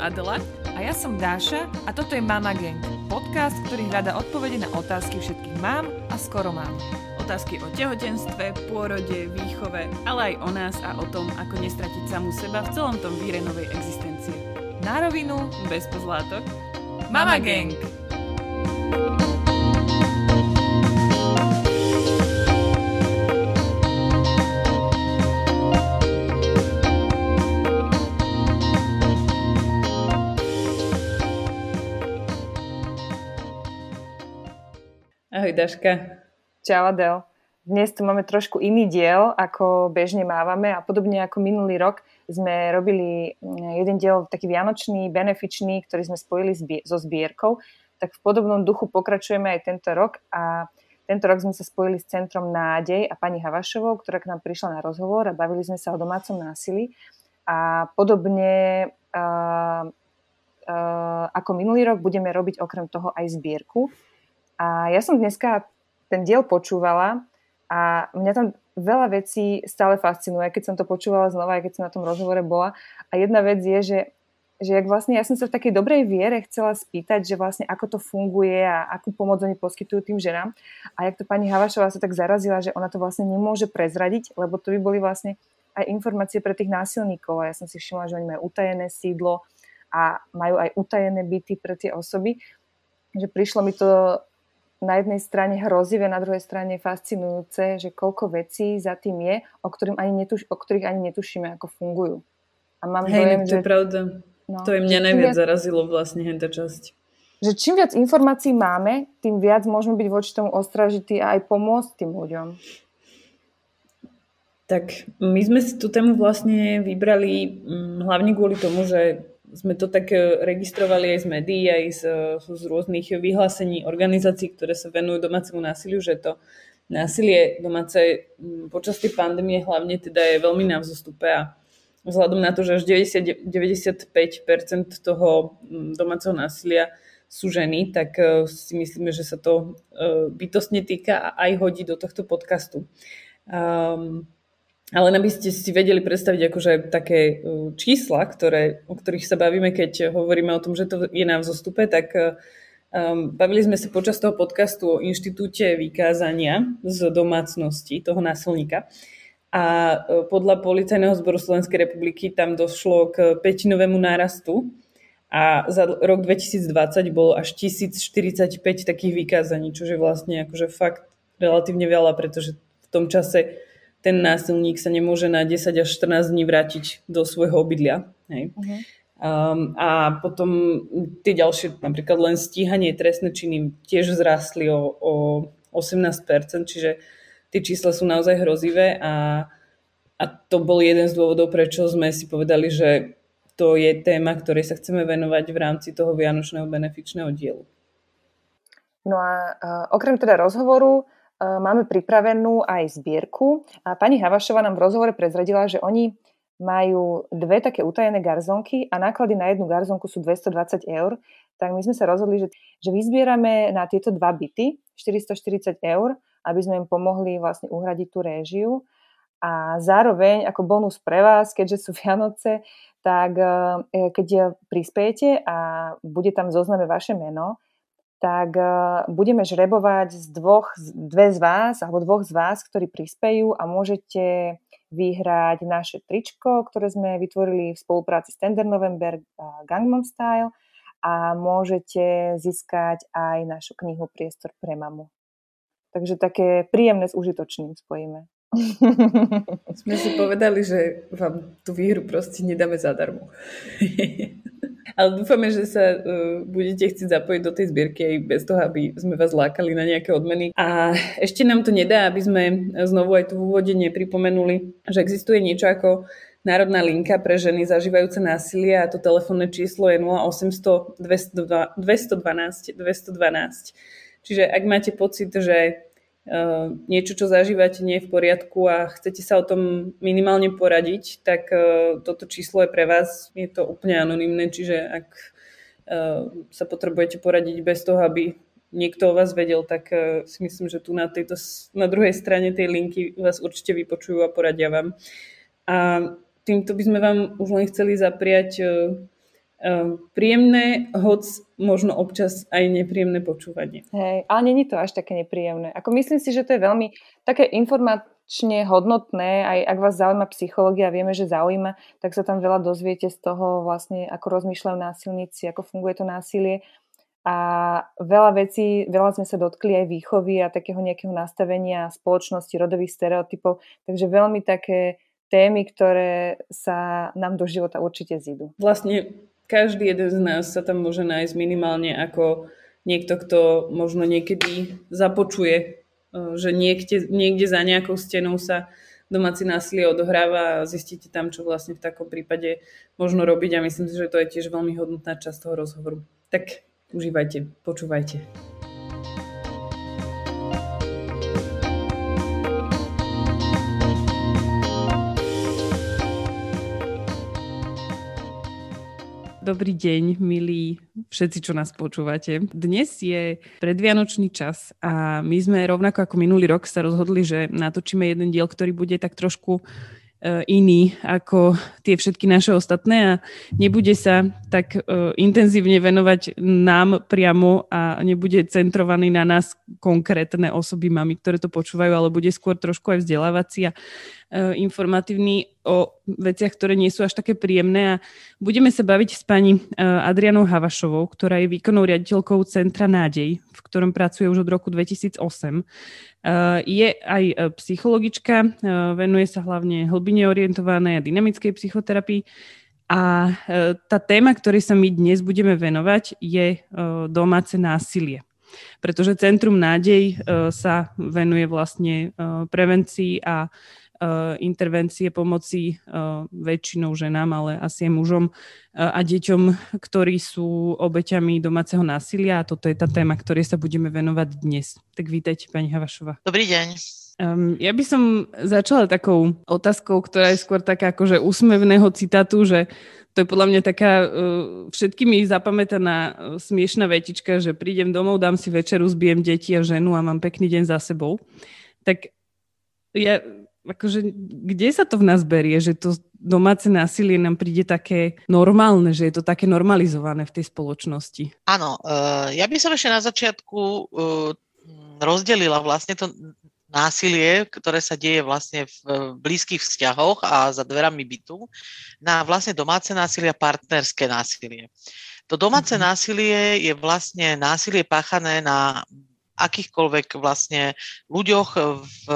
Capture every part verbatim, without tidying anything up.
Adela. A ja som Dáša a toto je Mama Gang, podcast, ktorý hľadá odpovede na otázky všetkých mám a skoro mám. Otázky o tehotenstve, pôrode, výchove, ale aj o nás a o tom, ako nestratiť samú seba v celom tom víre novej existencie. Na rovinu, bez pozlátok. Mama Gang! Ahoj Daška. Čau Adel. Dnes tu máme trošku iný diel, ako bežne mávame a podobne ako minulý rok sme robili jeden diel taký vianočný, benefičný, ktorý sme spojili so zbierkou, tak v podobnom duchu pokračujeme aj tento rok a tento rok sme sa spojili s Centrom Nádej a pani Havašovou, ktorá k nám prišla na rozhovor a bavili sme sa o domácom násilí a podobne uh, uh, ako minulý rok budeme robiť okrem toho aj zbierku. A ja som dneska ten diel počúvala a mňa tam veľa vecí stále fascinuje, keď som to počúvala znova, aj keď som na tom rozhovore bola. A jedna vec je, že, že jak vlastne ja som sa v takej dobrej viere chcela spýtať, že vlastne ako to funguje a akú pomoc oni poskytujú tým ženám. A jak to pani Havašová sa tak zarazila, že ona to vlastne nemôže prezradiť, lebo to by boli vlastne aj informácie pre tých násilníkov. A ja som si všimla, že oni majú utajené sídlo a majú aj utajené byty pre tie osoby. Že prišlo mi to na jednej strane hrozivé, na druhej strane fascinujúce, že koľko vecí za tým je, o, ktorým ani netuš, o ktorých ani netušíme, ako fungujú. A mám Hej, dojem, to že... je pravda. No, to je mňa najviac viac zarazilo vlastne henta časť. Že čím viac informácií máme, tým viac môžeme byť voči tomu ostražití a aj pomôcť tým ľuďom. Tak my sme si tú tému vlastne vybrali hlavne kvôli tomu, že sme to tak registrovali aj z médií, aj z, z rôznych vyhlásení organizácií, ktoré sa venujú domácemu násiliu, že to násilie domáce počas tej pandémie hlavne teda je veľmi na vzostupe a vzhľadom na to, že až deväťdesiat, deväťdesiatpäť percent toho domáceho násilia sú ženy, tak si myslíme, že sa to bytostne týka a aj hodí do tohto podcastu. Um, Ale aby ste si vedeli predstaviť akože také čísla, ktoré, o ktorých sa bavíme, keď hovoríme o tom, že to je na vzostupe, tak um, bavili sme sa počas toho podcastu o inštitúte vykázania z domácnosti toho násilníka. A podľa Policajného zboru Slovenskej republiky tam došlo k pätinovému nárastu a za rok dvetisícdvadsať bolo až tisícštyridsaťpäť takých vykázaní, čo je vlastne akože fakt relatívne veľa, pretože v tom čase ten násilník sa nemôže na desať až štrnásť dní vrátiť do svojho obydlia. Hej. Uh-huh. Um, a potom tie ďalšie, napríklad len stíhanie trestné činy tiež zrastli o, o osemnásť percent, čiže tie čísla sú naozaj hrozivé a, a to bol jeden z dôvodov, prečo sme si povedali, že to je téma, ktorej sa chceme venovať v rámci toho vianočného benefičného dielu. No a uh, okrem teda rozhovoru máme pripravenú aj zbierku a pani Havašová nám v rozhovore prezradila, že oni majú dve také utajené garzonky a náklady na jednu garzonku sú dvestodvadsať eur, tak my sme sa rozhodli, že, že vyzbierame na tieto dva byty štyristoštyridsať eur, aby sme im pomohli vlastne uhradiť tú réžiu a zároveň ako bonus pre vás, keďže sú Vianoce, tak keď prispiejete a bude tam v zozname vaše meno, tak budeme žrebovať z dvoch, dve z vás alebo dvoch z vás, ktorí prispejú a môžete vyhrať naše tričko, ktoré sme vytvorili v spolupráci s Tender November a Gangnam Style a môžete získať aj našu knihu Priestor pre mamu. Takže také príjemné s užitočným spojíme. Sme si povedali, že vám tú výhru proste nedáme zadarmo. Ale dúfame, že sa uh, budete chcieť zapojiť do tej zbierky aj bez toho, aby sme vás lákali na nejaké odmeny. A ešte nám to nedá, aby sme znovu aj tu v úvode nepripomenuli, že existuje niečo ako národná linka pre ženy zažívajúce násilie a to telefónne číslo je nula osemsto dvestodvanásť dvestodvanásť. Čiže ak máte pocit, že Uh, niečo, čo zažívate, nie je v poriadku a chcete sa o tom minimálne poradiť, tak uh, toto číslo je pre vás. Je to úplne anonymné, čiže ak uh, sa potrebujete poradiť bez toho, aby niekto o vás vedel, tak uh, si myslím, že tu na, tejto, na druhej strane tej linky vás určite vypočujú a poradia vám. A týmto by sme vám už len chceli zapriať uh, príjemné, hoc možno občas aj nepríjemné počúvanie. Hej, ale nie je to až také nepríjemné. Ako myslím si, že to je veľmi také informačne hodnotné, aj ak vás zaujíma psychológia, vieme, že zaujíma, tak sa tam veľa dozviete z toho vlastne, ako rozmýšľajú násilníci, ako funguje to násilie. A veľa vecí, veľa sme sa dotkli aj výchovy a takého nejakého nastavenia spoločnosti, rodových stereotypov, takže veľmi také témy, ktoré sa nám do života určite zídu. Vlastne každý jeden z nás sa tam môže nájsť minimálne ako niekto, kto možno niekedy započuje, že niekde, niekde za nejakou stenou sa domáci násilie odohráva a zistíte tam, čo vlastne v takom prípade možno robiť a myslím si, že to je tiež veľmi hodnotná časť toho rozhovoru. Tak užívajte, počúvajte. Dobrý deň, milí všetci, čo nás počúvate. Dnes je predvianočný čas a my sme rovnako ako minulý rok sa rozhodli, že natočíme jeden diel, ktorý bude tak trošku iný ako tie všetky naše ostatné a nebude sa tak uh, intenzívne venovať nám priamo a nebude centrovaný na nás konkrétne osoby, mami, ktoré to počúvajú, ale bude skôr trošku aj vzdelávací a uh, informatívny o veciach, ktoré nie sú až také príjemné a budeme sa baviť s pani uh, Adrianou Havašovou, ktorá je výkonnou riaditeľkou Centra Nádej, v ktorom pracuje už od roku dvetisícosem. Uh, je aj psychologička, uh, venuje sa hlavne hlbine orientovanej a dynamickej psychoterapii a uh, tá téma, ktorej sa my dnes budeme venovať, je uh, domáce násilie. Pretože Centrum Nádej uh, sa venuje vlastne uh, prevencii a Uh, intervencie pomoci uh, väčšinou ženám, ale asi aj mužom uh, a deťom, ktorí sú obeťami domáceho násilia a toto je tá téma, ktorej sa budeme venovať dnes. Tak vítajte, pani Havašová. Dobrý deň. Um, ja by som začala takou otázkou, ktorá je skôr taká akože úsmevného citátu, že to je podľa mňa taká uh, všetkými zapamätaná uh, smiešná vetička, že prídem domov, dám si večeru, zbijem deti a ženu a mám pekný deň za sebou. Tak ja akože, kde sa to v nás berie, že to domáce násilie nám príde také normálne, že je to také normalizované v tej spoločnosti? Áno, ja by som ešte na začiatku rozdelila vlastne to násilie, ktoré sa deje vlastne v blízkych vzťahoch a za dverami bytu, na vlastne domáce násilie a partnerské násilie. To domáce mm-hmm. násilie je vlastne násilie páchané na akýchkoľvek vlastne ľuďoch v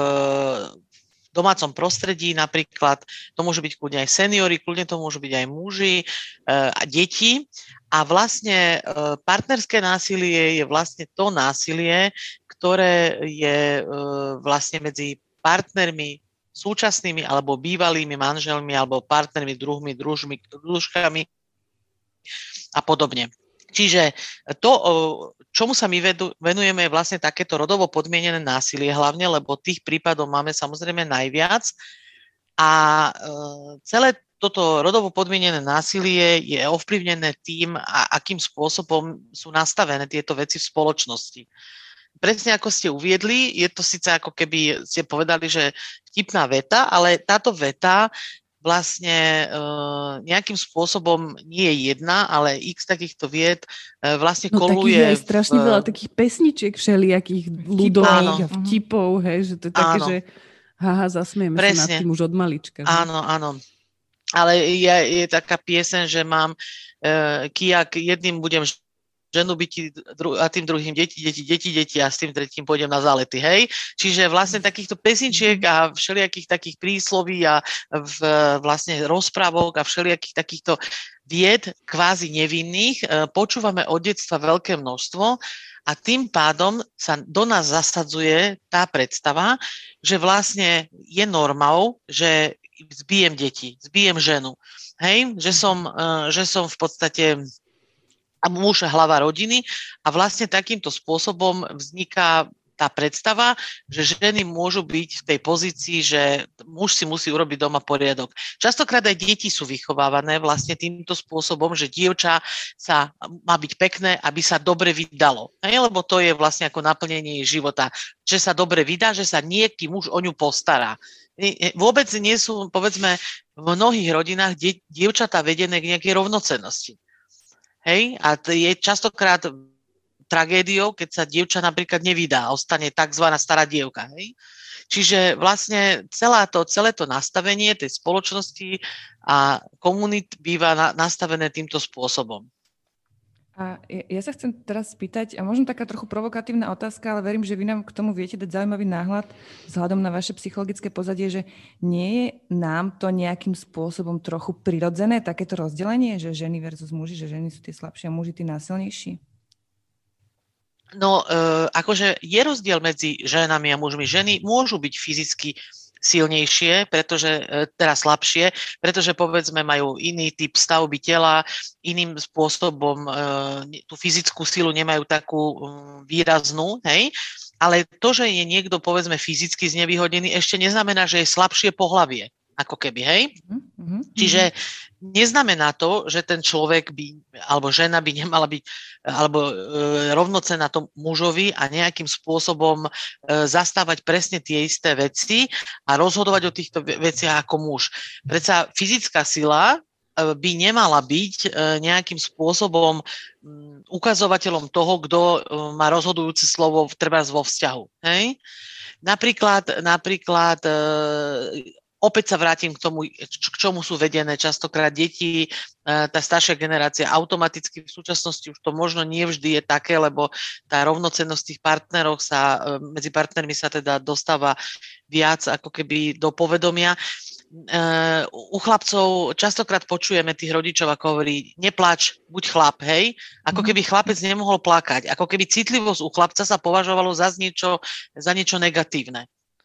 domácom prostredí, napríklad to môžu byť kľudne aj seniori, kľudne to môžu byť aj muži a deti. A vlastne partnerské násilie je vlastne to násilie, ktoré je vlastne medzi partnermi súčasnými alebo bývalými manželmi alebo partnermi, druhmi, družmi, družkami a podobne. Čiže to, čomu sa my venujeme, je vlastne takéto rodovo podmienené násilie hlavne, lebo tých prípadov máme samozrejme najviac a celé toto rodovo podmienené násilie je ovplyvnené tým, akým spôsobom sú nastavené tieto veci v spoločnosti. Presne ako ste uviedli, je to síce ako keby ste povedali, že vtipná veta, ale táto veta vlastne e, nejakým spôsobom nie je jedna, ale x takýchto vied e, vlastne no, koluje. No takých je strašne v... veľa takých pesničiek všelijakých ľudových a vtipov, hej, že to je také, áno. Že haha, zasmieme Presne. Sa nad tým už od malička. Že? Áno, áno. Ale je, je taká pieseň, že mám e, kijak jedným budem ženu byť a tým druhým deti, deti, deti, deti a s tým tretím pôjdem na zálety, hej. Čiže vlastne takýchto pesničiek a všelijakých takých prísloví a v, vlastne rozprávok a všelijakých takýchto vied kvázi nevinných počúvame od detstva veľké množstvo a tým pádom sa do nás zasadzuje tá predstava, že vlastne je normou, že zbijem deti, zbijem ženu, hej, že som, že som v podstate a muž hlava rodiny a vlastne takýmto spôsobom vzniká tá predstava, že ženy môžu byť v tej pozícii, že muž si musí urobiť doma poriadok. Častokrát aj deti sú vychovávané vlastne týmto spôsobom, že dievča sa má byť pekné, aby sa dobre vydalo. Hej, lebo to je vlastne ako naplnenie jej života. Že sa dobre vydá, že sa nieký muž o ňu postará. Vôbec nie sú, povedzme, v mnohých rodinách die, dievčatá vedené k nejakej rovnocennosti. Hej? A to je častokrát tragédiou, keď sa dievča napríklad nevydá a ostane takzvaná stará dievka. Hej? Čiže vlastne celá to, celé to nastavenie tej spoločnosti a komunít býva na, nastavené týmto spôsobom. A ja sa chcem teraz spýtať, a možno taká trochu provokatívna otázka, ale verím, že vy nám k tomu viete dať zaujímavý náhľad vzhľadom na vaše psychologické pozadie, že nie je nám to nejakým spôsobom trochu prirodzené, takéto rozdelenie, že ženy versus muži, že ženy sú tie slabšie a muži tí násilnejší? No, e, akože je rozdiel medzi ženami a mužmi. Ženy môžu byť fyzicky silnejšie, pretože teda slabšie, pretože povedzme majú iný typ stavby tela, iným spôsobom e, tú fyzickú silu nemajú takú um, výraznú, hej? Ale to, že je niekto povedzme fyzicky znevýhodnený, ešte neznamená, že je slabšie pohlavie, ako keby, hej? Mm-hmm. Čiže neznamená to, že ten človek by, alebo žena by nemala byť alebo e, rovnocenná tomu mužovi a nejakým spôsobom e, zastávať presne tie isté veci a rozhodovať o týchto veciach ako muž. Predsa fyzická sila e, by nemala byť e, nejakým spôsobom m, ukazovateľom toho, kto e, má rozhodujúce slovo trebárs vo vzťahu. Hej? Napríklad, napríklad e, opäť sa vrátim k tomu, k čomu sú vedené častokrát deti, tá staršia generácia automaticky v súčasnosti už to možno nie vždy je také, lebo tá rovnocennosť tých partnerov sa, medzi partnermi sa teda dostáva viac ako keby do povedomia. U chlapcov častokrát počujeme tých rodičov, ako hovorí, neplač, buď chlap, hej? Ako keby chlapec nemohol plakať, ako keby citlivosť u chlapca sa považovalo za niečo, za niečo negatívne.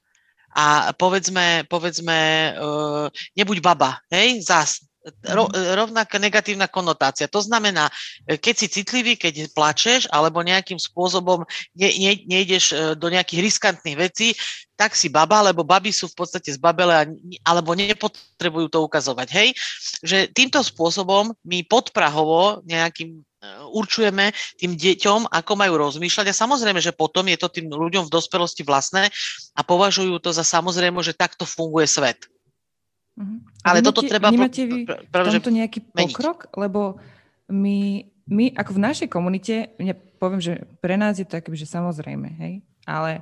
A povedzme, povedzme uh, nebuď baba, hej, zás. Ro, rovnaká negatívna konotácia. To znamená, keď si citlivý, keď plačeš, alebo nejakým spôsobom ne, ne, nejdeš do nejakých riskantných vecí, tak si baba, lebo baby sú v podstate zbabele, alebo nepotrebujú to ukazovať. Hej? Že týmto spôsobom my podprahovo nejakým určujeme tým deťom, ako majú rozmýšľať a samozrejme, že potom je to tým ľuďom v dospelosti vlastné a považujú to za samozrejme, že takto funguje svet. Uh-huh. Ale vnímate, toto treba vnímate vy pr- pr- v tomto nejaký pokrok? meniť. Lebo my, my ako v našej komunite, ja poviem, že pre nás je to akoby, že samozrejme, hej? Ale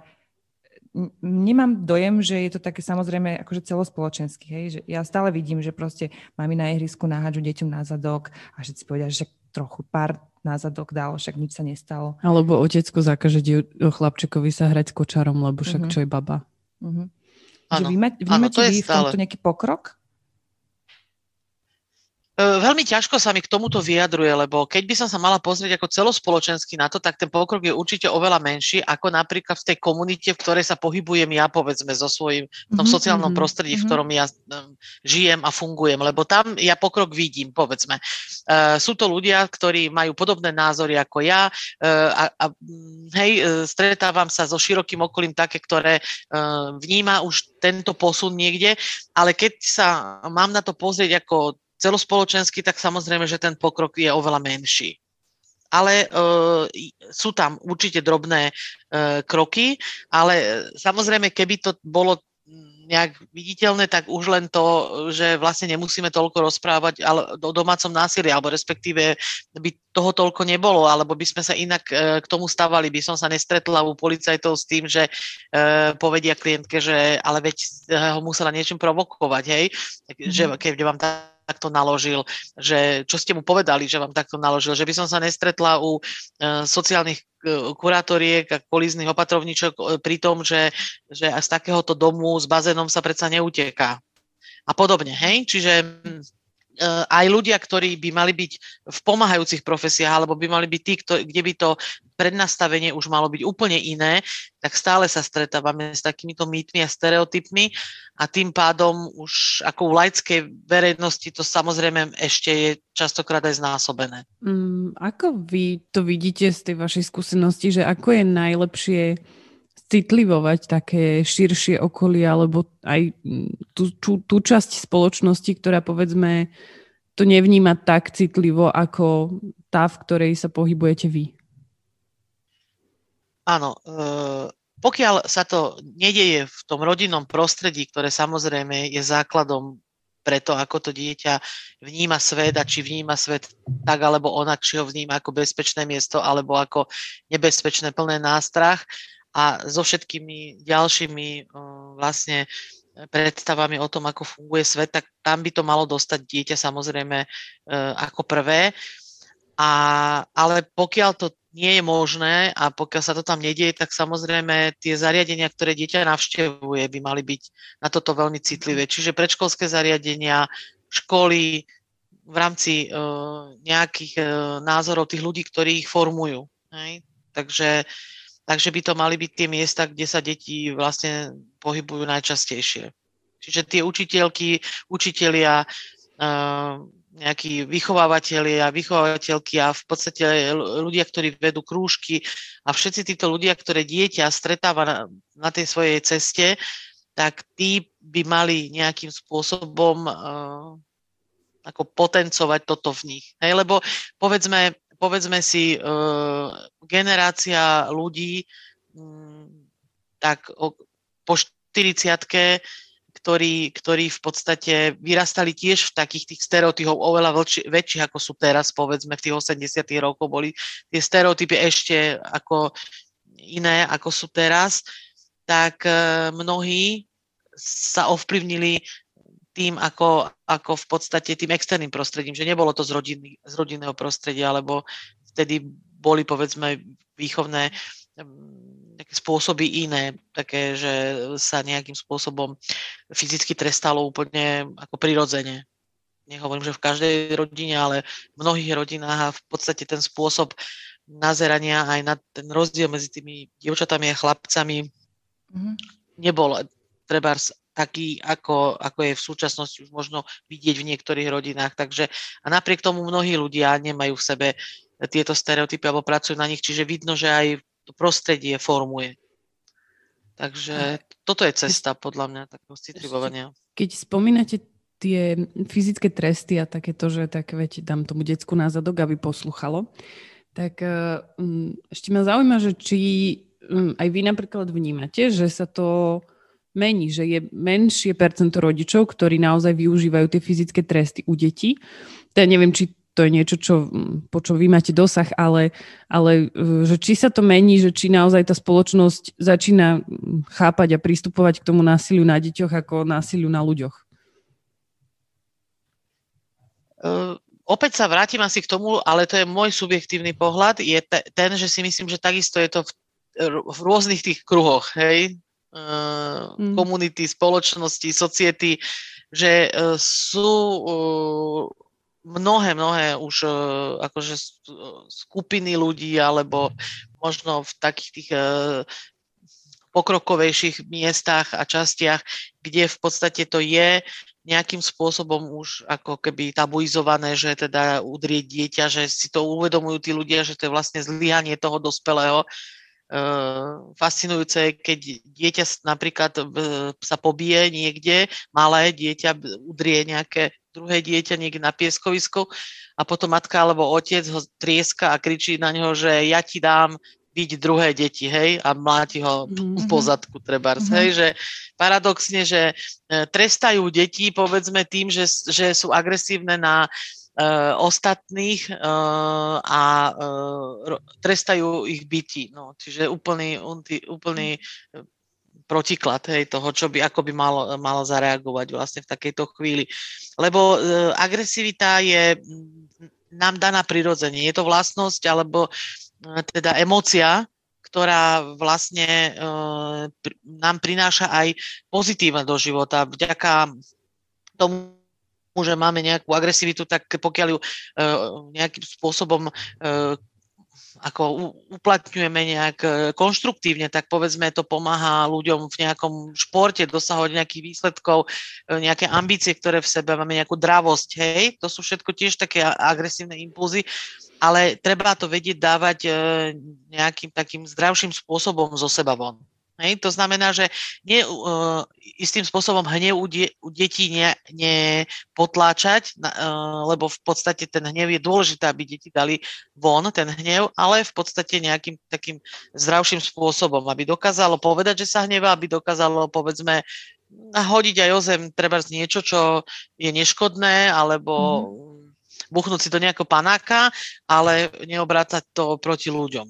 nemám dojem, že je to také samozrejme akože celospoločenský, hej? Že ja stále vidím, že proste mami na ihrisku nahádžu deťom na zadok a všetci povedia, že trochu pár na zadok dalo, však nič sa nestalo. Alebo otecko zakaže chlapčekovi sa hrať s kočarom, lebo však uh-huh. čo je baba. Uh-huh. Áno, vy ma, vnímate áno, to vy v tomto stále. nejaký pokrok? Veľmi ťažko sa mi k tomuto vyjadruje, lebo keď by som sa mala pozrieť ako celospoločensky na to, tak ten pokrok je určite oveľa menší, ako napríklad v tej komunite, v ktorej sa pohybujem ja, povedzme, so svojím, v tom mm-hmm, sociálnom prostredí, mm-hmm. v ktorom ja um, žijem a fungujem, lebo tam ja pokrok vidím, povedzme. Uh, sú to ľudia, ktorí majú podobné názory ako ja uh, a, a hej, uh, stretávam sa so širokým okolím také, ktoré uh, vníma už tento posun niekde, ale keď sa mám na to pozrieť ako celospoločensky, tak samozrejme, že ten pokrok je oveľa menší. Ale e, sú tam určite drobné e, kroky, ale samozrejme, keby to bolo nejak viditeľné, tak už len to, že vlastne nemusíme toľko rozprávať ale, o domácom násilí, alebo respektíve by toho toľko nebolo, alebo by sme sa inak e, k tomu stávali, by som sa nestretla u policajtov s tým, že e, povedia klientke, že ale veď ho musela niečím provokovať, hej, mm-hmm. že keď vám tá takto naložil, že čo ste mu povedali, že vám takto naložil, že by som sa nestretla u e, sociálnych e, kurátoriek a kolíznych opatrovníčok e, pri tom, že, že z takéhoto domu s bazénom sa predsa neuteká. A podobne, hej? Čiže e, aj ľudia, ktorí by mali byť v pomáhajúcich profesiách, alebo by mali byť tí, kto, kde by to prednastavenie už malo byť úplne iné, tak stále sa stretávame s takýmito mýtmi a stereotypmi a tým pádom už ako u laickej verejnosti to samozrejme ešte je častokrát aj znásobené. Mm, ako vy to vidíte z tej vašej skúsenosti, že ako je najlepšie citlivovať také širšie okolie alebo aj tú, tú, tú časť spoločnosti, ktorá povedzme to nevníma tak citlivo ako tá, v ktorej sa pohybujete vy? Áno, e, pokiaľ sa to nedeje v tom rodinnom prostredí, ktoré samozrejme je základom pre to, ako to dieťa vníma svet a či vníma svet tak alebo onak, či ho vníma ako bezpečné miesto alebo ako nebezpečné, plné nástrah a so všetkými ďalšími vlastne predstavami o tom, ako funguje svet, tak tam by to malo dostať dieťa samozrejme ako prvé. A, ale pokiaľ to nie je možné a pokiaľ sa to tam nedieje, tak samozrejme tie zariadenia, ktoré dieťa navštevuje, by mali byť na toto veľmi citlivé. Čiže predškolské zariadenia, školy v rámci uh, nejakých uh, názorov tých ľudí, ktorí ich formujú. Hej? Takže, takže by to mali byť tie miesta, kde sa deti vlastne pohybujú najčastejšie. Čiže tie učiteľky, učitelia, uh, nejakí vychovávateľia, vychovávateľky a v podstate ľudia, ktorí vedú krúžky a všetci títo ľudia, ktoré dieťa stretáva na, na tej svojej ceste, tak tí by mali nejakým spôsobom uh, ako potencovať toto v nich. Hej, lebo povedzme, povedzme si, uh, generácia ľudí um, tak o, po štyridsiatke Ktorí, ktorí v podstate vyrastali tiež v takých tých stereotypov oveľa väčších, väčších, ako sú teraz, povedzme, v tých osemdesiatych rokoch boli tie stereotypy ešte ako iné, ako sú teraz, tak mnohí sa ovplyvnili tým, ako, ako v podstate tým externým prostredím, že nebolo to z, rodiny, z rodinného prostredia, alebo vtedy boli, povedzme, výchovné také spôsoby iné, také, že sa nejakým spôsobom fyzicky trestalo úplne ako prirodzene. Nehovorím, že v každej rodine, ale v mnohých rodinách a v podstate ten spôsob nazerania aj na ten rozdiel medzi tými dievčatami a chlapcami mm-hmm. nebol trebárs taký, ako, ako je v súčasnosti už možno vidieť v niektorých rodinách. Takže a napriek tomu mnohí ľudia nemajú v sebe tieto stereotypy alebo pracujú na nich, čiže vidno, že aj to prostredie formuje. Takže toto je cesta, podľa mňa, takého citlivovania. Keď spomínate tie fyzické tresty a takéto, že tak veď dám tomu decku na zadok, aby poslúchalo, tak um, ešte ma zaujíma, že či um, aj vy napríklad vnímate, že sa to mení, že je menšie percento rodičov, ktorí naozaj využívajú tie fyzické tresty u detí. Teda neviem, či to je niečo, čo, po čo vy máte dosah, ale, ale že či sa to mení, že či naozaj tá spoločnosť začína chápať a pristupovať k tomu násiliu na deťoch ako násiliu na ľuďoch. Uh, opäť sa vrátim asi k tomu, ale to je môj subjektívny pohľad, je te, ten, že si myslím, že takisto je to v, v rôznych tých kruhoch, hej, uh, mm. komunity, spoločnosti, society, že uh, sú uh, mnohé, mnohé už uh, akože skupiny ľudí alebo možno v takých tých uh, pokrokovejších miestach a častiach, kde v podstate to je nejakým spôsobom už ako keby tabuizované, že teda udrieť dieťa, že si to uvedomujú tí ľudia, že to je vlastne zlyhanie toho dospelého. Uh, fascinujúce, keď dieťa napríklad uh, sa pobije niekde, malé dieťa udrie nejaké druhé dieťa niekde na pieskovisku a potom matka alebo otec ho trieska a kričí na neho, že ja ti dám byť druhé deti, hej, a mláti ho mm-hmm. po zadku trebárs, mm-hmm. hej, že paradoxne, že trestajú deti, povedzme tým, že, že sú agresívne na uh, ostatných uh, a uh, trestajú ich byti, no, čiže úplný, úplný protiklad, hej, toho, čo by, ako by malo, malo zareagovať vlastne v takejto chvíli. Lebo uh, agresivita je nám daná prirodzene. Je to vlastnosť, alebo uh, teda emócia, ktorá vlastne uh, pr- nám prináša aj pozitíva do života. Vďaka tomu, že máme nejakú agresivitu, tak pokiaľ ju uh, nejakým spôsobom uh, ako uplatňujeme nejak konštruktívne, tak povedzme to pomáha ľuďom v nejakom športe dosahovať nejakých výsledkov, nejaké ambície, ktoré v sebe máme, nejakú dravosť, hej, to sú všetko tiež také agresívne impulzy, ale treba to vedieť dávať nejakým takým zdravším spôsobom zo seba von. Hej, to znamená, že nie, uh, istým spôsobom hnev u, die, u detí ne, nepotláčať, uh, lebo v podstate ten hnev je dôležité, aby deti dali von ten hnev, ale v podstate nejakým takým zdravším spôsobom, aby dokázalo povedať, že sa hnevá, aby dokázalo, povedzme, hodiť aj o zem trebárs niečo, čo je neškodné, alebo mm-hmm. buchnúť si do nejakého panáka, ale neobrácať to proti ľuďom.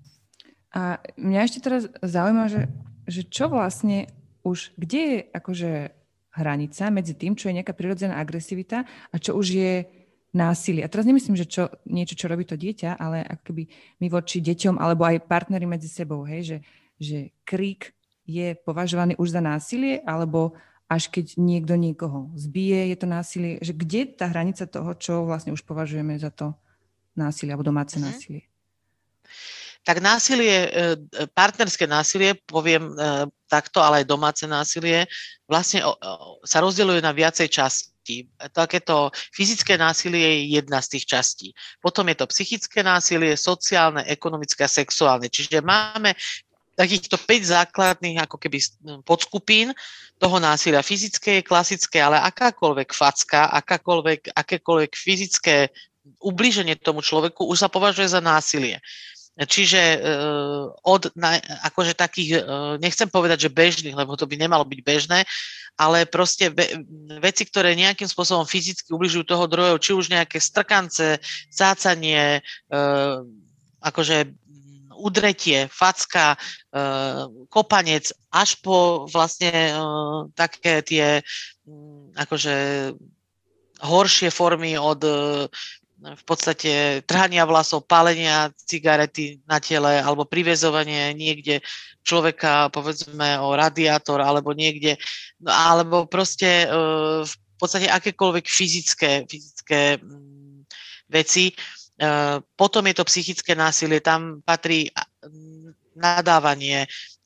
A mňa ešte teraz zaujíma, že, že čo vlastne už, kde je akože hranica medzi tým, čo je nejaká prirodzená agresivita a čo už je násilie. A teraz nemyslím, že čo, niečo, čo robí to dieťa, ale ako keby my voči deťom alebo aj partneri medzi sebou, hej, že, že krík je považovaný už za násilie, alebo až keď niekto niekoho zbije, je to násilie. Že kde je tá hranica toho, čo vlastne už považujeme za to násilie alebo domáce mm-hmm. násilie? Tak násilie, partnerské násilie, poviem takto, ale aj domáce násilie, vlastne sa rozdeľuje na viacej častí. Takéto fyzické násilie je jedna z tých častí. Potom je to psychické násilie, sociálne, ekonomické a sexuálne. Čiže máme takýchto päť základných ako keby podskupín toho násilia. Fyzické je klasické, ale akákoľvek facka, akákoľvek, akékoľvek fyzické ublíženie tomu človeku už sa považuje za násilie. Čiže uh, od na, akože takých, uh, nechcem povedať, že bežných, lebo to by nemalo byť bežné, ale proste ve, veci, ktoré nejakým spôsobom fyzicky ubližujú toho druhého, či už nejaké strkance, cácanie, uh, akože udretie, facka, uh, kopanec, až po vlastne uh, také tie um, akože horšie formy od uh, v podstate trhania vlasov, pálenia cigarety na tele alebo priväzovanie niekde človeka, povedzme o radiátor alebo niekde, no, alebo proste uh, v podstate akékoľvek fyzické, fyzické um, veci. Uh, potom je to psychické násilie, tam patrí nadávanie,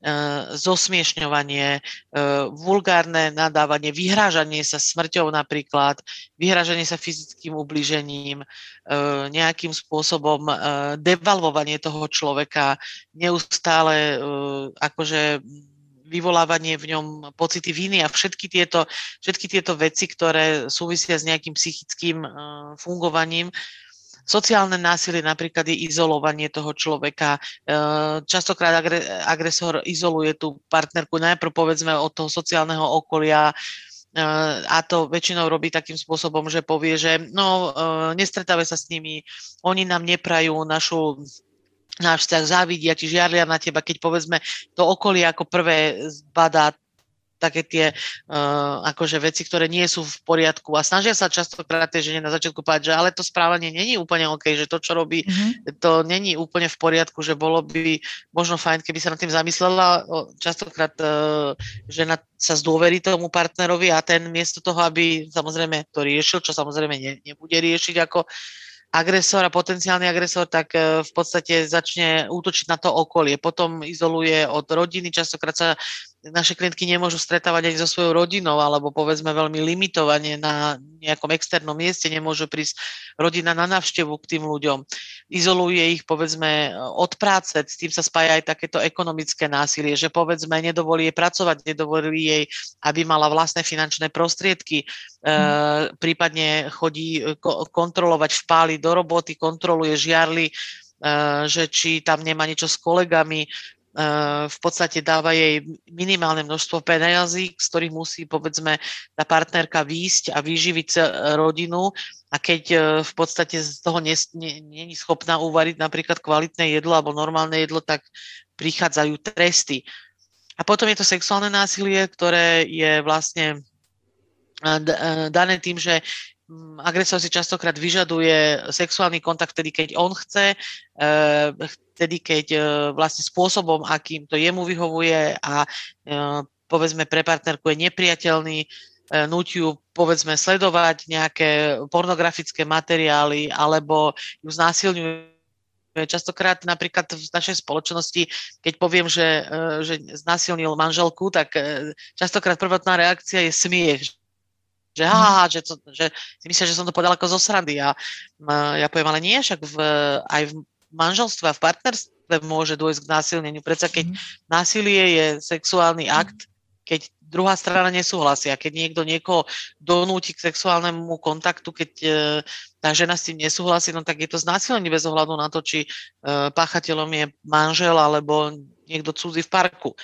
zosmiešňovanie, vulgárne nadávanie, vyhrážanie sa smrťou napríklad, vyhrážanie sa fyzickým ublížením, nejakým spôsobom devalvovanie toho človeka, neustále akože vyvolávanie v ňom pocity viny a všetky tieto, všetky tieto veci, ktoré súvisia s nejakým psychickým fungovaním. Sociálne násilie napríklad je izolovanie toho človeka. Častokrát agresor izoluje tú partnerku najprv povedzme od toho sociálneho okolia a to väčšinou robí takým spôsobom, že povie, že no, nestretávaj sa s nimi, oni nám neprajú našu náš vzťah, závidia ti, žiarlia na teba, keď povedzme to okolie ako prvé zbadá také tie uh, akože veci, ktoré nie sú v poriadku a snažia sa častokrát tej žene na začiatku povedať, že ale to správanie není úplne OK, že to, čo robí, mm-hmm. to není úplne v poriadku, že bolo by možno fajn, keby sa nad tým zamyslela. Častokrát uh, žena sa zdôverí tomu partnerovi a ten miesto toho, aby samozrejme to riešil, čo samozrejme ne, nebude riešiť ako agresor a potenciálny agresor, tak v podstate začne útočiť na to okolie. Potom izoluje od rodiny, častokrát sa naše klientky nemôžu stretávať aj so svojou rodinou, alebo povedzme veľmi limitovane na nejakom externom mieste, nemôže prísť rodina na návštevu k tým ľuďom. Izoluje ich povedzme od práce, s tým sa spája aj takéto ekonomické násilie, že povedzme nedovolí jej pracovať, nedovolí jej, aby mala vlastné finančné prostriedky, mm. e, prípadne chodí kontrolovať špály do roboty, kontroluje žiarly, e, že či tam nemá niečo s kolegami, v podstate dáva jej minimálne množstvo peňazí, z ktorých musí, povedzme, tá partnerka výjsť a vyživiť rodinu a keď v podstate z toho nie je schopná uvariť napríklad kvalitné jedlo alebo normálne jedlo, tak prichádzajú tresty. A potom je to sexuálne násilie, ktoré je vlastne dané tým, že agresor si častokrát vyžaduje sexuálny kontakt vtedy, keď on chce, vtedy, keď vlastne spôsobom, akým to jemu vyhovuje a povedzme pre partnerku je nepriateľný, núti ju povedzme sledovať nejaké pornografické materiály alebo ju znásilňuje. Častokrát napríklad v našej spoločnosti, keď poviem, že, že znásilnil manželku, tak častokrát prvotná reakcia je smiech, že aha, že, to, že si myslia, že som to povedala ako zo srandy. A ja poviem, ale nie, však v, aj v manželstve a v partnerstve môže dôjsť k násilneniu. Predsa keď mm. násilie je sexuálny akt, keď druhá strana nesúhlasí a keď niekto niekoho donúti k sexuálnemu kontaktu, keď e, tá žena s tým nesúhlasí, no tak je to znásilnenie bez ohľadu na to, či e, páchateľom je manžel alebo niekto cudzí v parku.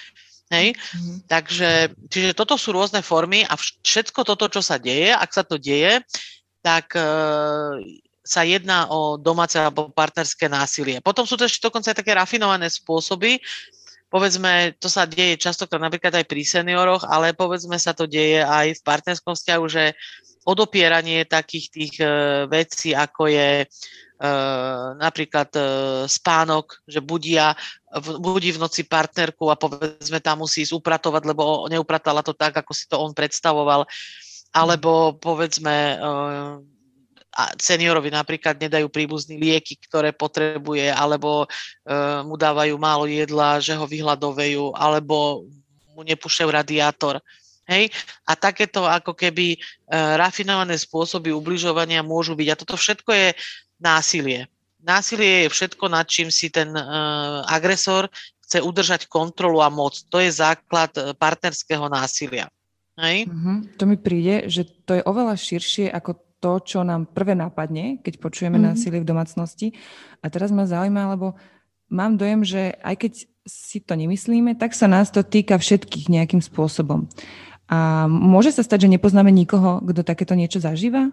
Hej? Mm-hmm. Takže, čiže toto sú rôzne formy a všetko toto, čo sa deje, ak sa to deje, tak e, sa jedná o domáce alebo partnerské násilie. Potom sú to ešte dokonca aj také rafinované spôsoby. Povedzme, to sa deje častokrát napríklad aj pri senioroch, ale povedzme sa to deje aj v partnerskom vzťahu, že odopieranie takých tých e, vecí, ako je e, napríklad e, spánok, že budia, v, budí v noci partnerku a povedzme tam musí ísť upratovať, lebo neupratala to tak, ako si to on predstavoval. Alebo povedzme e, seniorovi napríklad nedajú príbuzní lieky, ktoré potrebuje, alebo e, mu dávajú málo jedla, že ho vyhľadovajú, alebo mu nepúšťajú radiátor. Hej? A takéto ako keby e, rafinované spôsoby ubližovania môžu byť. A toto všetko je násilie. Násilie je všetko, nad čím si ten e, agresor chce udržať kontrolu a moc. To je základ partnerského násilia. Hej? Mm-hmm. To mi príde, že to je oveľa širšie ako to, čo nám prvé napadne, keď počujeme mm-hmm. násilie v domácnosti. A teraz ma zaujíma, lebo mám dojem, že aj keď si to nemyslíme, tak sa nás to týka všetkých nejakým spôsobom. A môže sa stať, že nepoznáme nikoho, kto takéto niečo zažíva?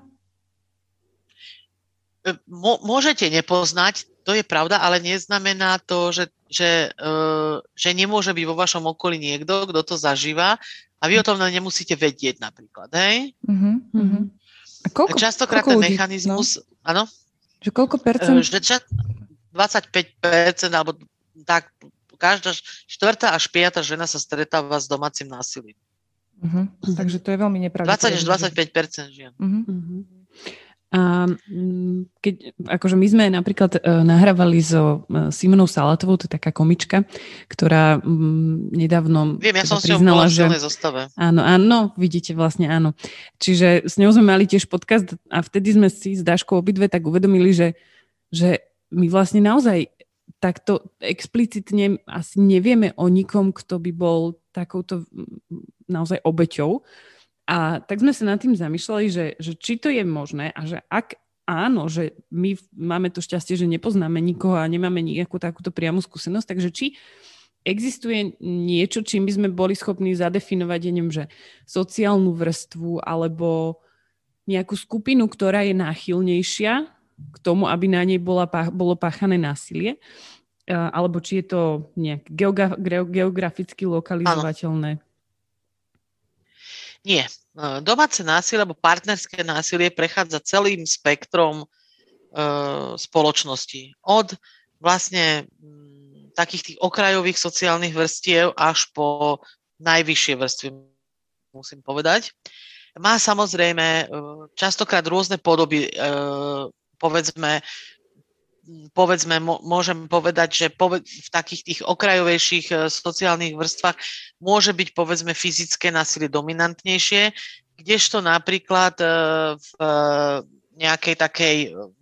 Môžete nepoznať, to je pravda, ale neznamená to, že, že, že nemôže byť vo vašom okolí niekto, kto to zažíva a vy o tom nemusíte vedieť napríklad, hej? Uh-huh, uh-huh. A koľko, Častokrát koľko ten ľudí, mechanizmus, áno? No? Že koľko percent? Že ča, dvadsaťpäť percent, alebo tak, každá štvrtá až piata žena sa stretáva s domácim násilím. Uh-huh. Takže to je veľmi nepravdepodobné. dvadsať až dvadsaťpäť percent žien. Uh-huh. Uh-huh. A keď, akože my sme napríklad nahrávali so Simonou Salatovou, to je taká komička, ktorá nedávno Viem, ja som priznala, si ho bola v že... zostave. Áno, áno, vidíte vlastne, áno. Čiže s ňou sme mali tiež podcast a vtedy sme si s Dáškou obidve tak uvedomili, že, že my vlastne naozaj takto explicitne asi nevieme o nikom, kto by bol takouto naozaj obeťou. A tak sme sa nad tým zamýšľali, že, že či to je možné a že ak áno, že my máme to šťastie, že nepoznáme nikoho a nemáme nejakú takúto priamu skúsenosť, takže či existuje niečo, čím by sme boli schopní zadefinovať, neviem, že sociálnu vrstvu alebo nejakú skupinu, ktorá je náchylnejšia k tomu, aby na nej bola, bolo páchané násilie, alebo či je to nejak geograficky lokalizovateľné. Áno. Nie. Domáce násilie alebo partnerské násilie prechádza celým spektrom e, spoločnosti. Od vlastne m, takých tých okrajových sociálnych vrstiev až po najvyššie vrstvy, musím povedať. Má samozrejme e, častokrát rôzne podoby, e, povedzme, povedzme, môžem povedať, že v takých tých okrajovejších sociálnych vrstvách môže byť, povedzme, fyzické násilie dominantnejšie, kdežto napríklad v nejakej takej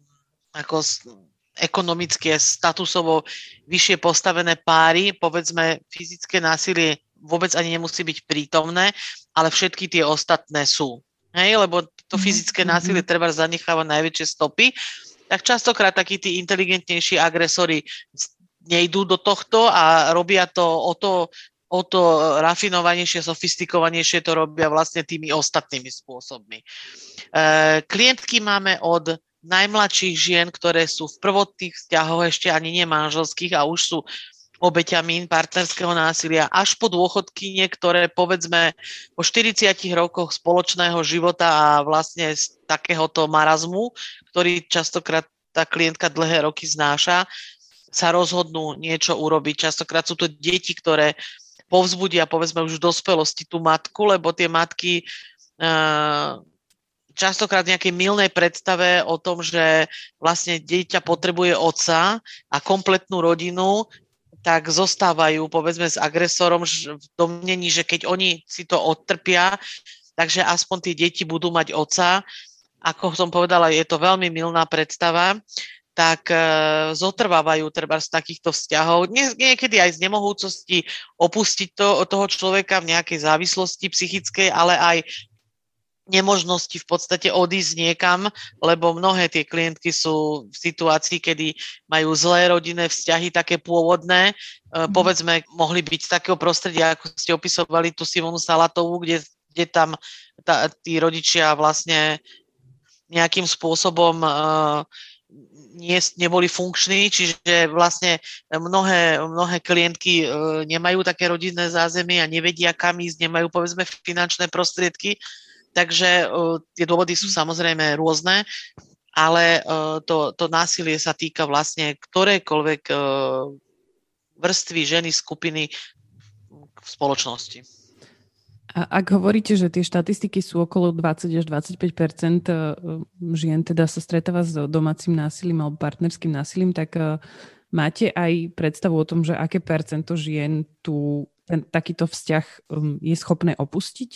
ako ekonomicky statusovo vyššie postavené páry, povedzme, fyzické násilie vôbec ani nemusí byť prítomné, ale všetky tie ostatné sú. Hej, lebo to fyzické násilie treba zanechávať najväčšie stopy. Tak častokrát takí tí inteligentnejší agresori nejdú do tohto a robia to o to, o to rafinovanejšie, sofistikovanejšie to robia vlastne tými ostatnými spôsobmi. E, klientky máme od najmladších žien, ktoré sú v prvotných vzťahoch ešte ani nemanželských a už sú obeťami partnerského násilia, až po dôchodkynie, ktoré povedzme po štyridsiatich rokoch spoločného života a vlastne z takéhoto marazmu, ktorý častokrát tá klientka dlhé roky znáša, sa rozhodnú niečo urobiť. Častokrát sú to deti, ktoré povzbudia povedzme už v dospelosti tú matku, lebo tie matky uh, častokrát v nejakej mylnej predstave o tom, že vlastne dieťa potrebuje otca a kompletnú rodinu, tak zostávajú, povedzme, s agresorom v domnení, že keď oni si to odtrpia, takže aspoň tie deti budú mať otca. Ako som povedala, je to veľmi mylná predstava, tak e, zotrvávajú treba z takýchto vzťahov. Nie, niekedy aj z nemohúcosti opustiť to, toho človeka v nejakej závislosti psychickej, ale aj nemožnosti v podstate odísť niekam, lebo mnohé tie klientky sú v situácii, kedy majú zlé rodinné vzťahy, také pôvodné. Mm. Povedzme, mohli byť z takého prostredia, ako ste opisovali tú Simonu Salatovú, kde, kde tam tá, tí rodičia vlastne nejakým spôsobom uh, nie, neboli funkční, čiže vlastne mnohé, mnohé klientky uh, nemajú také rodinné zázemie a nevedia, kam ísť, nemajú povedzme finančné prostriedky. Takže uh, tie dôvody sú samozrejme rôzne, ale uh, to, to násilie sa týka vlastne ktorejkoľvek uh, vrstvy, ženy, skupiny v spoločnosti. A ak hovoríte, že tie štatistiky sú okolo dvadsať až dvadsaťpäť percent žien teda sa stretáva s domácim násilím alebo partnerským násilím, tak uh, máte aj predstavu o tom, že aké percento žien tu ten, takýto vzťah um, je schopné opustiť?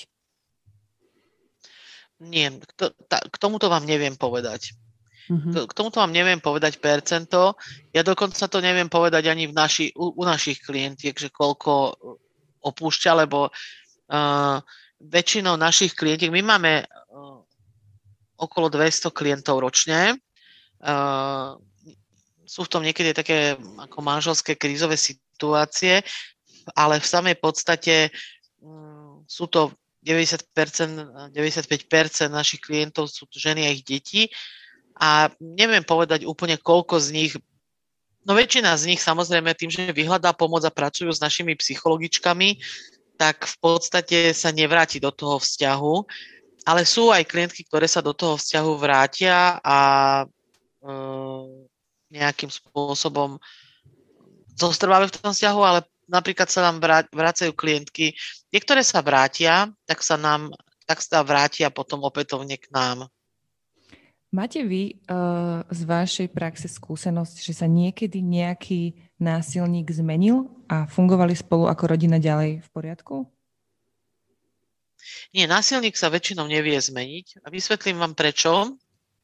Nie, k, ta, k tomuto vám neviem povedať. Uh-huh. K, k tomuto vám neviem povedať percento. Ja dokonca to neviem povedať ani v naši, u, u našich klientiek, že koľko opúšťa, lebo uh, väčšinou našich klientiek, my máme uh, okolo dvesto klientov ročne. Uh, sú v tom niekedy také ako manželské krízové situácie, ale v samej podstate um, sú to deväťdesiat percent, deväťdesiatpäť percent našich klientov sú ženy a ich deti a neviem povedať úplne koľko z nich, no väčšina z nich samozrejme tým, že vyhľadá pomoc a pracujú s našimi psychologičkami, tak v podstate sa nevráti do toho vzťahu, ale sú aj klientky, ktoré sa do toho vzťahu vrátia a e, nejakým spôsobom zostrvávajú v tom vzťahu, ale napríklad sa nám vracajú klientky, tie, ktoré sa vrátia, tak sa nám, tak sa vrátia potom opätovne k nám. Máte vy uh, z vašej praxe skúsenosť, že sa niekedy nejaký násilník zmenil a fungovali spolu ako rodina ďalej v poriadku? Nie, násilník sa väčšinou nevie zmeniť a vysvetlím vám prečo.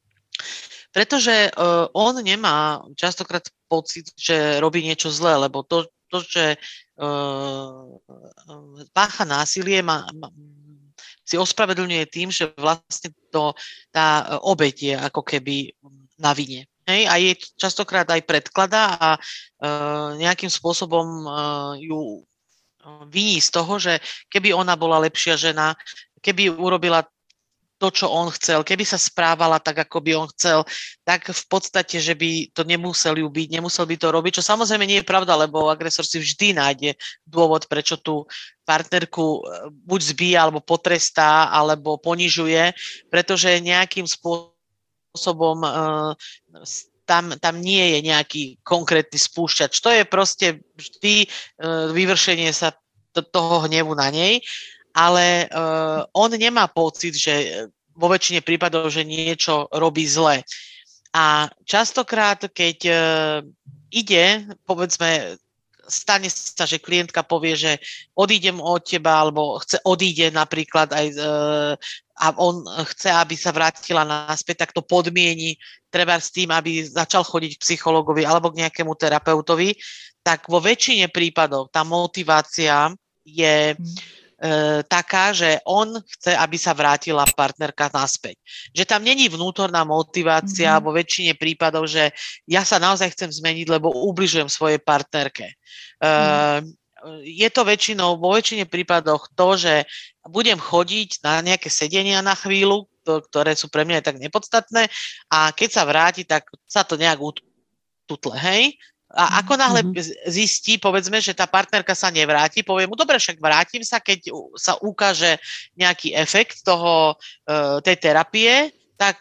Pretože uh, on nemá častokrát pocit, že robí niečo zlé, lebo to, to že uh, pácha násilie má, má, si ospravedlňuje tým, že vlastne to, tá obeť je ako keby na vine. Hej? A jej častokrát aj predkladá a uh, nejakým spôsobom uh, ju viní z toho, že keby ona bola lepšia žena, keby urobila to, čo on chcel, keby sa správala tak, ako by on chcel, tak v podstate, že by to nemusel ju byť, nemusel by to robiť, čo samozrejme nie je pravda, lebo agresor si vždy nájde dôvod, prečo tú partnerku buď zbíja, alebo potrestá, alebo ponižuje, pretože nejakým spôsobom uh, tam, tam nie je nejaký konkrétny spúšťač. To je proste vždy uh, vyvršenie sa to, toho hnevu na nej. Ale uh, on nemá pocit, že vo väčšine prípadov, že niečo robí zle. A častokrát, keď uh, ide, povedzme, stane sa, že klientka povie, že odídem od teba, alebo chce odíde napríklad aj uh, a on chce, aby sa vrátila naspäť, tak to podmieni treba s tým, aby začal chodiť k psychologovi alebo k nejakému terapeutovi, tak vo väčšine prípadov tá motivácia je E, taká, že on chce, aby sa vrátila partnerka naspäť. Že tam není vnútorná motivácia mm-hmm. vo väčšine prípadov, že ja sa naozaj chcem zmeniť, lebo ubližujem svojej partnerke. E, mm. Je to väčšinou, vo väčšine prípadoch to, že budem chodiť na nejaké sedenia na chvíľu, to, ktoré sú pre mňa tak nepodstatné a keď sa vráti, tak sa to nejak ututle, hej? A ako náhle zistí, povedzme, že tá partnerka sa nevráti, povie mu, dobre, však vrátim sa, keď sa ukáže nejaký efekt toho, tej terapie, tak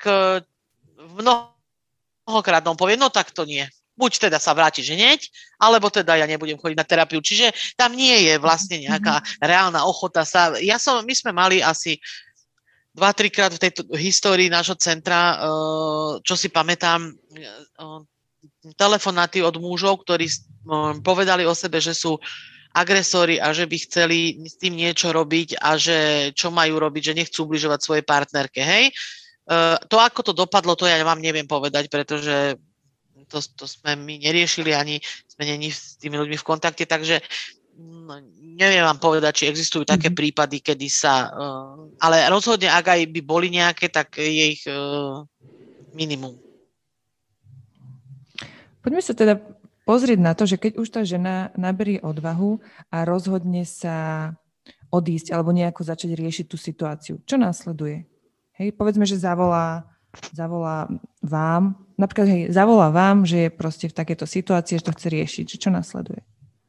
mnohokrát on povie, no tak to nie. Buď teda sa vrátiš hneď, alebo teda ja nebudem chodiť na terapiu. Čiže tam nie je vlastne nejaká reálna ochota sa... Ja som, my sme mali asi dva, trikrát v tejto histórii nášho centra, čo si pamätám, telefonáty od mužov, ktorí povedali o sebe, že sú agresori a že by chceli s tým niečo robiť a že čo majú robiť, že nechcú ubližovať svojej partnerke, hej. To, ako to dopadlo, to ja vám neviem povedať, pretože to, to sme my neriešili, ani sme není s tými ľuďmi v kontakte, takže no, neviem vám povedať, či existujú také mm-hmm. prípady, kedy sa, uh, ale rozhodne, ak aj by boli nejaké, tak je ich uh, minimum. Poďme sa teda pozrieť na to, že keď už tá žena naberie odvahu a rozhodne sa odísť alebo nejako začať riešiť tú situáciu, čo následuje? Hej, povedzme, že zavolá, zavolá vám, napríklad hej, zavolá vám, že je proste v takejto situácii, že to chce riešiť. Čo následuje?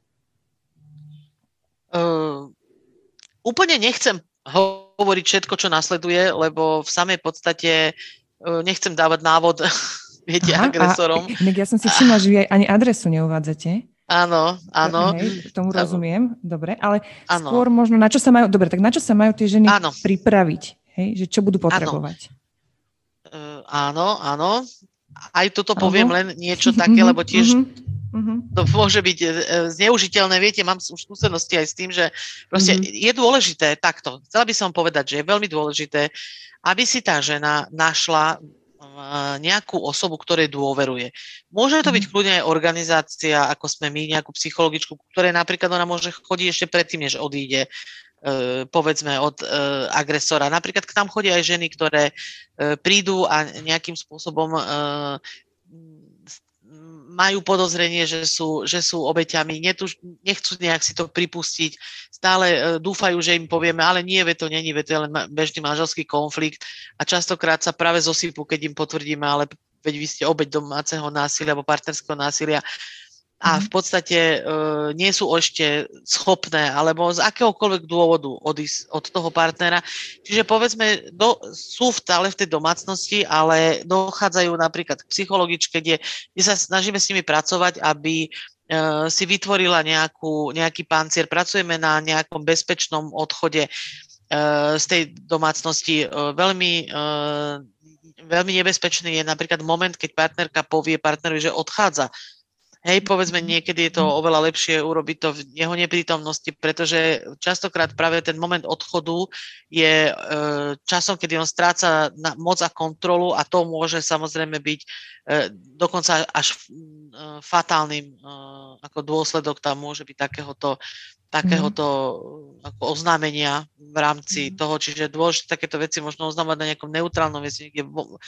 Uh, úplne nechcem hovoriť všetko, čo nasleduje, lebo v samej podstate uh, nechcem dávať návod, viete, Aha, agresorom. A, ja som si všimla, že vy aj ani adresu neuvádzate. Áno, áno. Hej, tomu rozumiem, dobre, ale áno. Skôr možno, na čo sa majú, dobre, tak na čo sa majú tie ženy áno. pripraviť? Hej, že čo budú potrebovať? Áno, uh, áno, áno. Aj toto áno. poviem len niečo také, lebo tiež Uh-huh. to môže byť zneužiteľné. Viete, mám už skúsenosti aj s tým, že proste uh-huh. je dôležité, takto, chcela by som povedať, že je veľmi dôležité, aby si tá žena našla nejakú osobu, ktorej dôveruje. Môže to byť kľudne aj organizácia, ako sme my, nejakú psychologičku, ktorej napríklad ona môže chodiť ešte predtým, než odíde, povedzme, od agresora. Napríklad k nám chodia aj ženy, ktoré prídu a nejakým spôsobom majú podozrenie, že sú, že sú obeťami, Netuž, nechcú nejak si to pripustiť, stále uh, dúfajú, že im povieme, ale nie, ve to není, ve to je len bežný manželský konflikt a častokrát sa práve zosypú, keď im potvrdíme, ale veď vy ste obeť domáceho násilia alebo partnerského násilia a v podstate uh, nie sú ešte schopné alebo z akéhokoľvek dôvodu odísť od toho partnera. Čiže povedzme, do, sú stále v tej domácnosti, ale dochádzajú napríklad k psychologičke, kde, kde sa snažíme s nimi pracovať, aby uh, si vytvorila nejakú, nejaký pancier. Pracujeme na nejakom bezpečnom odchode uh, z tej domácnosti. Uh, veľmi, uh, veľmi nebezpečný je napríklad moment, keď partnerka povie partnerovi, že odchádza. Hej, povedzme, niekedy je to oveľa lepšie urobiť to v jeho neprítomnosti, pretože častokrát práve ten moment odchodu je e, časom, kedy on stráca na, moc a kontrolu a to môže samozrejme byť e, dokonca až e, fatálnym e, ako dôsledok tam môže byť takéhoto, takéhoto mm. ako oznámenia v rámci mm. toho, čiže dôležité takéto veci možno oznámať na nejakom neutrálnom veci, niekde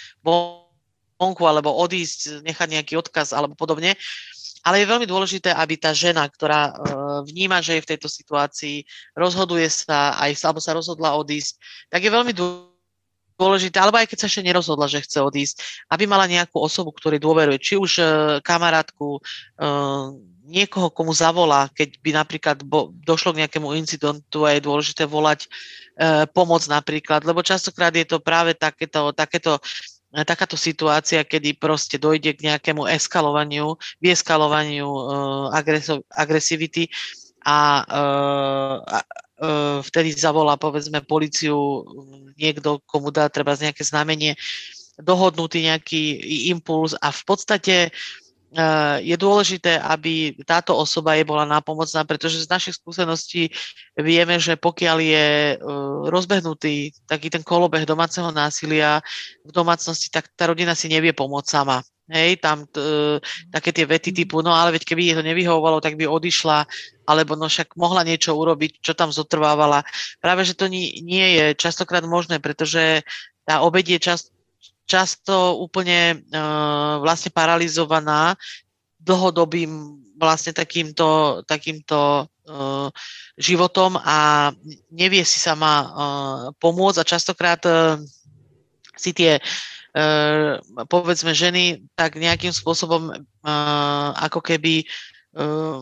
vonku alebo odísť, nechať nejaký odkaz alebo podobne. Ale je veľmi dôležité, aby tá žena, ktorá vníma, že je v tejto situácii, rozhoduje sa, aj, alebo sa rozhodla odísť, tak je veľmi dôležité, alebo aj keď sa ešte nerozhodla, že chce odísť, aby mala nejakú osobu, ktorej dôveruje, či už kamarátku, niekoho, komu zavolá, keď by napríklad bo, došlo k nejakému incidentu a je dôležité volať pomoc napríklad, lebo častokrát je to práve takéto, takéto takáto situácia, kedy proste dojde k nejakému eskalovaniu, vyeskalovaniu uh, agreso- agresivity a, uh, a uh, vtedy zavolá, povedzme, políciu niekto, komu dá treba nejaké znamenie, dohodnutý nejaký impuls a v podstate je dôležité, aby táto osoba je bola nápomocná, pretože z našich skúseností vieme, že pokiaľ je rozbehnutý taký ten kolobeh domáceho násilia v domácnosti, tak tá rodina si nevie pomôcť sama. Hej, tam t- také tie vety typu, no ale veď keby jej to nevyhovovalo, tak by odišla, alebo no však mohla niečo urobiť, čo tam zotrvávala. Práve, že to nie, nie je častokrát možné, pretože tá obeť je často často úplne uh, vlastne paralizovaná dlhodobým vlastne takýmto, takýmto uh, životom a nevie si sama uh, pomôcť a častokrát uh, si tie uh, povedzme ženy tak nejakým spôsobom uh, ako keby uh,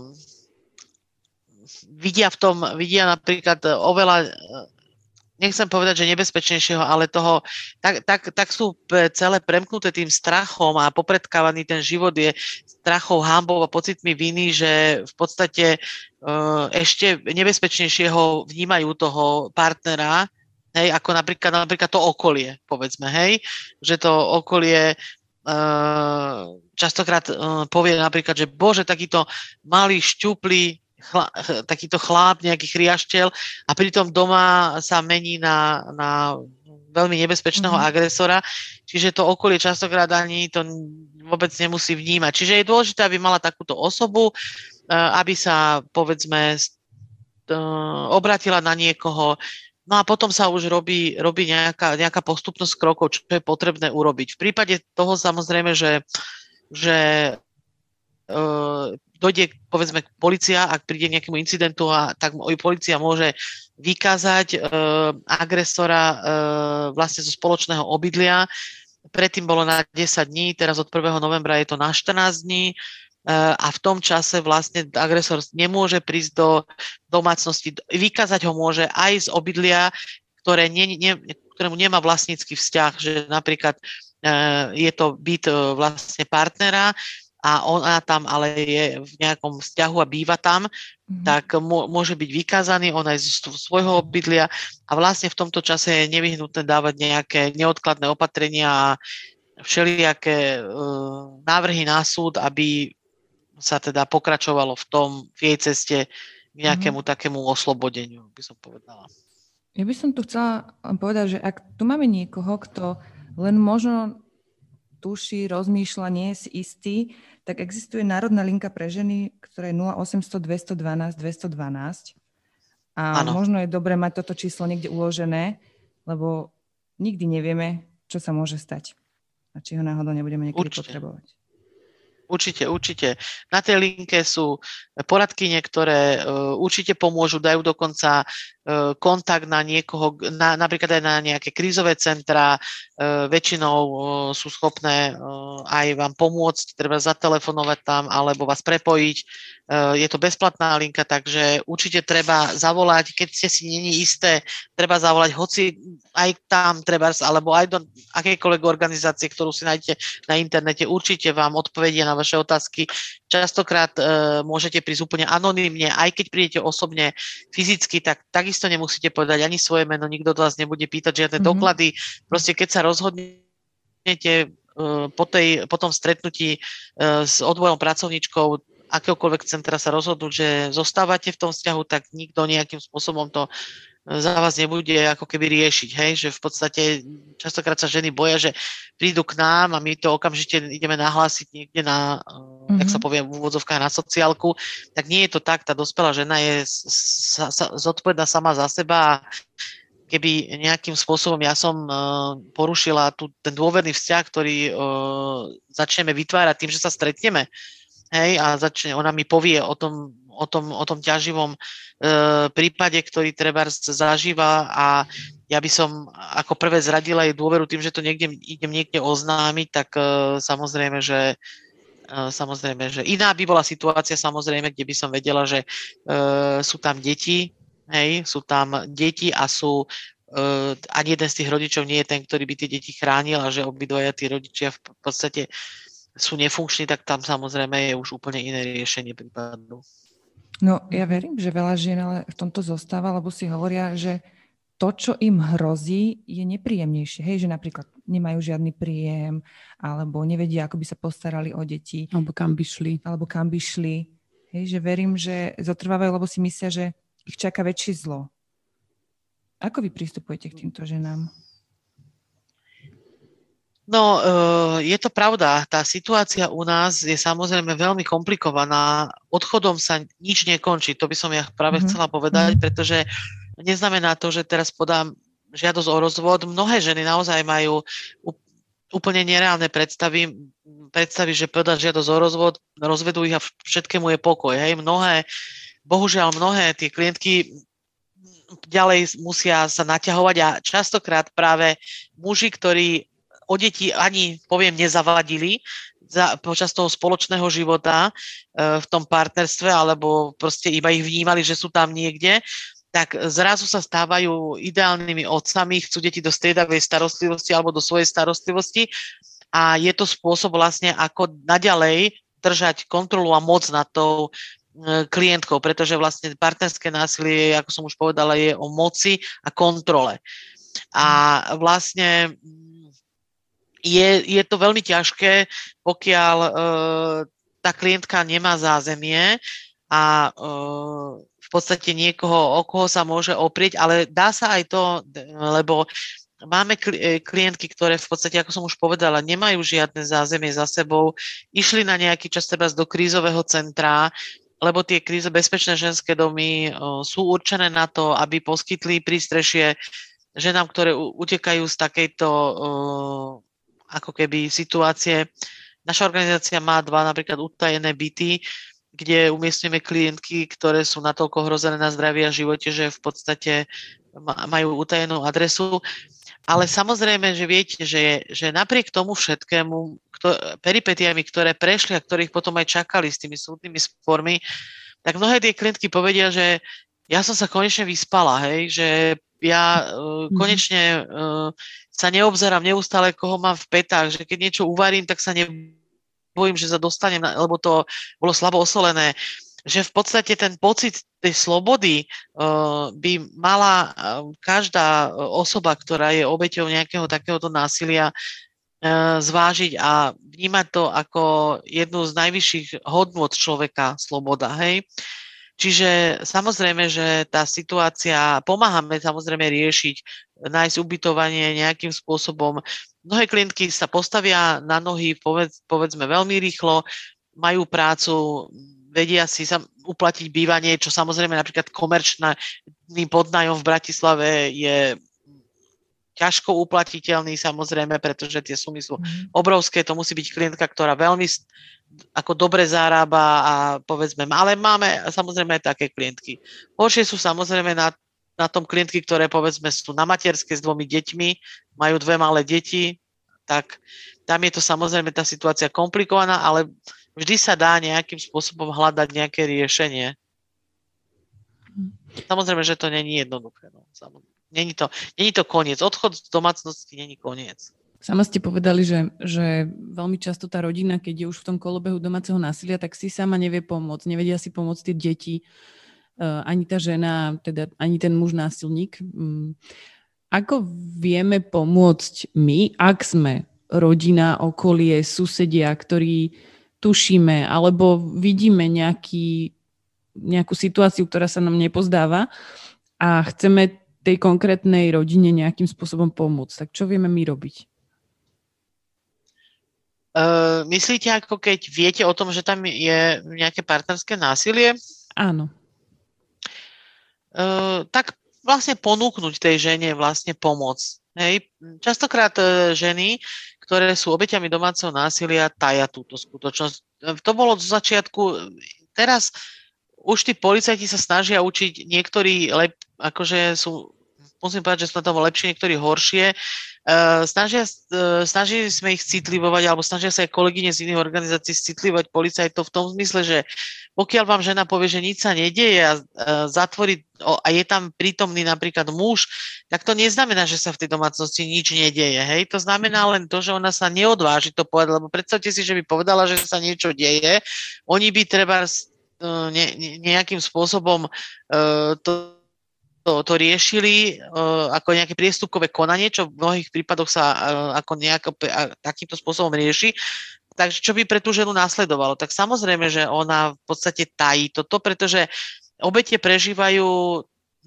vidia v tom, vidia napríklad oveľa uh, nechcem povedať, že nebezpečnejšieho, ale toho, tak, tak, tak sú celé premknuté tým strachom a popredkávaný ten život je strachou, hanbou a pocitmi viny, že v podstate uh, ešte nebezpečnejšieho vnímajú toho partnera, hej, ako napríklad, napríklad to okolie, povedzme, hej, že to okolie uh, častokrát uh, povie napríklad, že bože, takýto malý, šťuplý, Chla, takýto chláp, nejaký chriašteľ a pritom doma sa mení na, na veľmi nebezpečného mm. agresora, čiže to okolie častokrát ani to vôbec nemusí vnímať. Čiže je dôležité, aby mala takúto osobu, aby sa, povedzme, obratila na niekoho. No a potom sa už robí, robí nejaká, nejaká postupnosť krokov, čo je potrebné urobiť. V prípade toho samozrejme, že, že e, dojde, povedzme, polícia, ak príde nejakému incidentu, a tak polícia môže vykázať e, agresora e, vlastne zo spoločného obydlia. Predtým bolo na desať dní, teraz od prvého novembra je to na štrnásť dní a v tom čase vlastne agresor nemôže prísť do domácnosti. Vykázať ho môže aj z obydlia, ktoré nie, nie, ktorému nemá vlastnícky vzťah, že napríklad je to byt vlastne partnera a ona tam ale je v nejakom vzťahu a býva tam, mm-hmm. tak môže byť vykázaný, on aj z svojho obydlia a vlastne v tomto čase je nevyhnutné dávať nejaké neodkladné opatrenia a všelijaké uh, návrhy na súd, aby sa teda pokračovalo v tom, v jej ceste k nejakému mm-hmm. takému oslobodeniu, by som povedala. Ja by som tu chcela povedať, že ak tu máme niekoho, kto len možno tuší, rozmýšľa, nie je si istý, tak existuje Národná linka pre ženy, ktorá je nula osemsto dvesto dvanásť dvesto dvanásť. A ano. Možno je dobré mať toto číslo niekde uložené, lebo nikdy nevieme, čo sa môže stať. A či ho náhodou nebudeme niekedy Určite. potrebovať. Určite, určite. Na tej linke sú poradkyne, ktoré uh, určite pomôžu, dajú dokonca uh, kontakt na niekoho, na, napríklad aj na nejaké krízové centrá. Uh, väčšinou uh, sú schopné uh, aj vám pomôcť, treba zatelefonovať tam alebo vás prepojiť. Uh, je to bezplatná linka, takže určite treba zavolať, keď ste si není isté, treba zavolať hoci aj tam, treba, alebo aj do akejkoľvek organizácie, ktorú si nájdete na internete, určite vám odpovedia na vaše otázky. Častokrát e, môžete prísť úplne anonymne, aj keď prídete osobne fyzicky, tak takisto nemusíte povedať ani svoje meno, nikto do vás nebude pýtať žiadne mm-hmm. doklady. Proste keď sa rozhodnete e, po, tej, po tom stretnutí e, s odbojom pracovníčkou akéhokoľvek centra sa rozhodnúť, že zostávate v tom vzťahu, tak nikto nejakým spôsobom to za vás nebude ako keby riešiť, hej, že v podstate častokrát sa ženy boja, že prídu k nám a my to okamžite ideme nahlásiť niekde na, mm-hmm. jak sa povie v úvodzovkách, na sociálku, tak nie je to tak, tá dospelá žena je sa, sa, zodpovedná sama za seba a keby nejakým spôsobom ja som uh, porušila tu, ten dôverný vzťah, ktorý uh, začneme vytvárať tým, že sa stretneme, hej, a začne, ona mi povie o tom, o tom, o tom ťaživom e, prípade, ktorý treba zažíva a ja by som ako prvé zradila jej dôveru tým, že to niekde, idem niekde oznámiť, tak e, samozrejme, že e, samozrejme, že iná by bola situácia, samozrejme, kde by som vedela, že e, sú tam deti, hej, sú tam deti a sú e, ani jeden z tých rodičov nie je ten, ktorý by tie deti chránil a že obidvaja tí rodičia v podstate sú nefunkční, tak tam samozrejme je už úplne iné riešenie prípadu. No, ja verím, že veľa žien ale v tomto zostáva, lebo si hovoria, že to, čo im hrozí, je nepríjemnejšie. Hej, že napríklad nemajú žiadny príjem, alebo nevedia, ako by sa postarali o deti. Alebo kam by šli. Alebo kam by šli. Hej, že verím, že zotrvávajú, lebo si myslia, že ich čaká väčšie zlo. Ako vy pristupujete k týmto ženám? No, je to pravda. Tá situácia u nás je samozrejme veľmi komplikovaná. Odchodom sa nič nekončí. To by som ja práve mm-hmm. chcela povedať, pretože neznamená to, že teraz podám žiadosť o rozvod. Mnohé ženy naozaj majú úplne nereálne predstavy, predstavy, že podá žiadosť o rozvod, rozvedú ich a všetkému je pokoj. Hej, mnohé, bohužiaľ mnohé tie klientky ďalej musia sa naťahovať a častokrát práve muži, ktorí o deti ani, poviem, nezavadili za, počas toho spoločného života e, v tom partnerstve, alebo proste iba ich vnímali, že sú tam niekde, tak zrazu sa stávajú ideálnymi otcami, chcú deti do striedavej starostlivosti alebo do svojej starostlivosti a je to spôsob vlastne, ako naďalej držať kontrolu a moc nad tou e, klientkou, pretože vlastne partnerské násilie, ako som už povedala, je o moci a kontrole. A vlastne Je, je to veľmi ťažké, pokiaľ e, tá klientka nemá zázemie a e, v podstate niekoho, o koho sa môže oprieť, ale dá sa aj to, lebo máme klientky, ktoré v podstate, ako som už povedala, nemajú žiadne zázemie za sebou, išli na nejaký čas treba do krízového centra lebo tie kríze bezpečné ženské domy sú určené na to, aby poskytli prístrešie ženám, ktoré utekajú z takejto ako keby situácie. Naša organizácia má dva napríklad utajené byty, kde umiestňujeme klientky, ktoré sú natoľko hrozené na zdraví a živote, že v podstate majú utajenú adresu. Ale samozrejme, že viete, že, že napriek tomu všetkému, kto, peripetiami, ktoré prešli a ktorých potom aj čakali s tými súdnymi spormi, tak mnohé tie klientky povedia, že ja som sa konečne vyspala, hej, že ja uh, konečne uh, sa neobzerám neustále, koho mám v petách, že keď niečo uvarím, tak sa nebojím, že sa dostanem, lebo to bolo slabo osolené. Že v podstate ten pocit tej slobody uh, by mala uh, každá osoba, ktorá je obeťou nejakého takéhoto násilia, uh, zvážiť a vnímať to ako jednu z najvyšších hodnôt človeka, sloboda, hej. Čiže samozrejme, že tá situácia, pomáhame samozrejme riešiť, nájsť ubytovanie nejakým spôsobom. Mnohé klientky sa postavia na nohy, povedz, povedzme veľmi rýchlo, majú prácu, vedia si sa uplatiť bývanie, čo samozrejme napríklad komerčný podnájom v Bratislave je ťažko uplatiteľný samozrejme, pretože tie sumy sú obrovské, to musí byť klientka, ktorá veľmi ako dobre zarába a povedzme, ale máme samozrejme aj také klientky. Horšie sú samozrejme na, na tom klientky, ktoré povedzme sú na materskej s dvomi deťmi, majú dve malé deti, tak tam je to samozrejme tá situácia komplikovaná, ale vždy sa dá nejakým spôsobom hľadať nejaké riešenie. Samozrejme, že to není jednoduché. No. Není to, není to koniec. Odchod z domácnosti není koniec. Sama ste povedali, že, že veľmi často tá rodina, keď je už v tom kolobehu domáceho násilia, tak si sama nevie pomôcť. Nevedia si pomôcť tie deti, ani tá žena, teda ani ten muž násilník. Ako vieme pomôcť my, ak sme rodina, okolie, susedia, ktorí tušíme, alebo vidíme nejaký, nejakú situáciu, ktorá sa nám nepozdáva a chceme tej konkrétnej rodine nejakým spôsobom pomôcť. Tak čo vieme my robiť? Uh, myslíte, ako keď viete o tom, že tam je nejaké partnerské násilie? Áno. Uh, tak vlastne ponúknuť tej žene vlastne pomoc. Hej? Častokrát uh, ženy, ktoré sú obeťami domáceho násilia, taja túto skutočnosť. To bolo zo začiatku. Teraz už tí policajti sa snažia učiť, niektorí lep, akože sú, musím povedať, že sú na tom lepšie, niektorí horšie. Uh, snažia, uh, snažili sme ich citlivovať, alebo snažia sa aj kolegyne z iných organizácií citlivovať policajtov v tom zmysle, že pokiaľ vám žena povie, že nič sa nedieje a uh, zatvorí oh, a je tam prítomný napríklad muž, tak to neznamená, že sa v tej domácnosti nič nedieje. Hej? To znamená len to, že ona sa neodváži to povedať, lebo predstavte si, že by povedala, že sa niečo deje, oni by treba uh, ne, ne, nejakým spôsobom uh, to To, to riešili uh, ako nejaké priestupkové konanie, čo v mnohých prípadoch sa uh, ako nejako uh, takýmto spôsobom rieši. Takže čo by pre tú ženu následovalo? Tak samozrejme, že ona v podstate tají toto, pretože obete prežívajú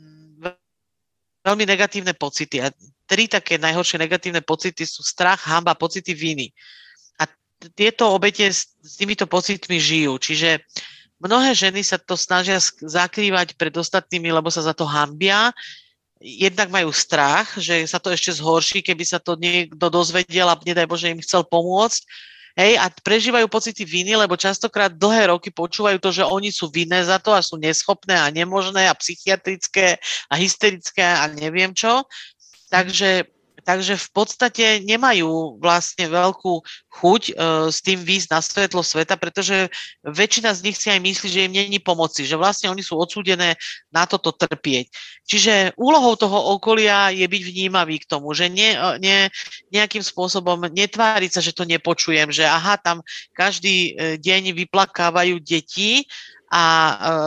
veľmi negatívne pocity. A tri také najhoršie negatívne pocity sú strach, hanba, pocity viny. A tieto obete s, s týmito pocitmi žijú. Čiže mnohé ženy sa to snažia zakrývať pred ostatnými, lebo sa za to hanbia. Jednak majú strach, že sa to ešte zhorší, keby sa to niekto dozvedel a nedaj Bože im chcel pomôcť. Hej, a prežívajú pocity viny, lebo častokrát dlhé roky počúvajú to, že oni sú vinné za to a sú neschopné a nemožné a psychiatrické a hysterické a neviem čo. Takže Takže v podstate nemajú vlastne veľkú chuť e, s tým výjsť na svetlo sveta, pretože väčšina z nich si aj myslí, že im není pomoci, že vlastne oni sú odsúdené na toto trpieť. Čiže úlohou toho okolia je byť vnímavý k tomu, že ne, ne, nejakým spôsobom netváriť sa, že to nepočujem, že aha, tam každý deň vyplakávajú deti a e, e,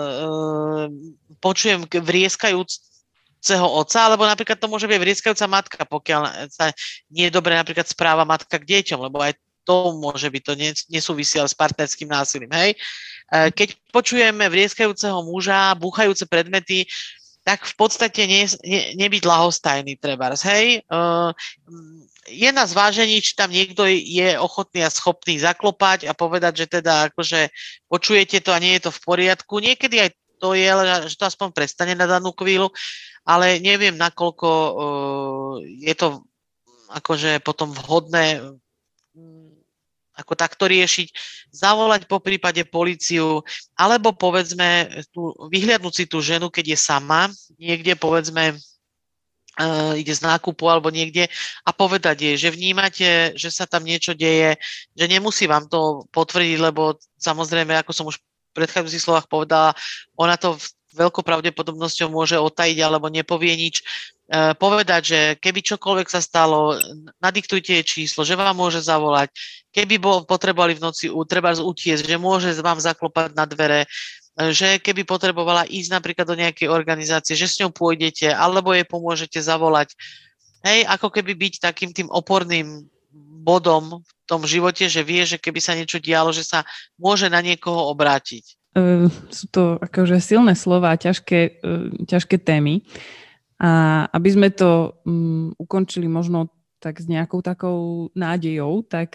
počujem vrieskajúc otca, alebo napríklad to môže byť vrieskajúca matka, pokiaľ sa nie je dobre napríklad správa matka k deťom, lebo aj to môže byť, to nesúvisí ale s partnerským násilím, hej. Keď počujeme vrieskajúceho muža, búchajúce predmety, tak v podstate ne, ne, nebyť ľahostajný trebárs, hej. je na zvážení, či tam niekto je ochotný a schopný zaklopať a povedať, že teda akože počujete to a nie je to v poriadku. Niekedy aj to je, že to aspoň prestane na danú chvíľu, ale neviem, nakoľko uh, je to akože potom vhodné ako takto riešiť, zavolať po prípade políciu, alebo povedzme tú, vyhliadnúť si tú ženu, keď je sama, niekde povedzme uh, ide z nákupu alebo niekde a povedať jej, že vnímate, že sa tam niečo deje, že nemusí vám to potvrdiť, lebo samozrejme, ako som už v predchádzajúcich slovách povedala, ona to veľkou pravdepodobnosťou môže otajiť alebo nepovie nič. Uh, povedať, že keby čokoľvek sa stalo, nadiktujte jej číslo, že vám môže zavolať, keby bol, potrebovali v noci treba utiecť, že môže vám zaklopať na dvere, že keby potrebovala ísť napríklad do nejakej organizácie, že s ňou pôjdete, alebo jej pomôžete zavolať. Hej, ako keby byť takým tým oporným bodom v tom živote, že vie, že keby sa niečo dialo, že sa môže na niekoho obrátiť. Uh, sú to akože silné slova a ťažké, uh, ťažké témy. A aby sme to um, ukončili možno tak s nejakou takou nádejou, tak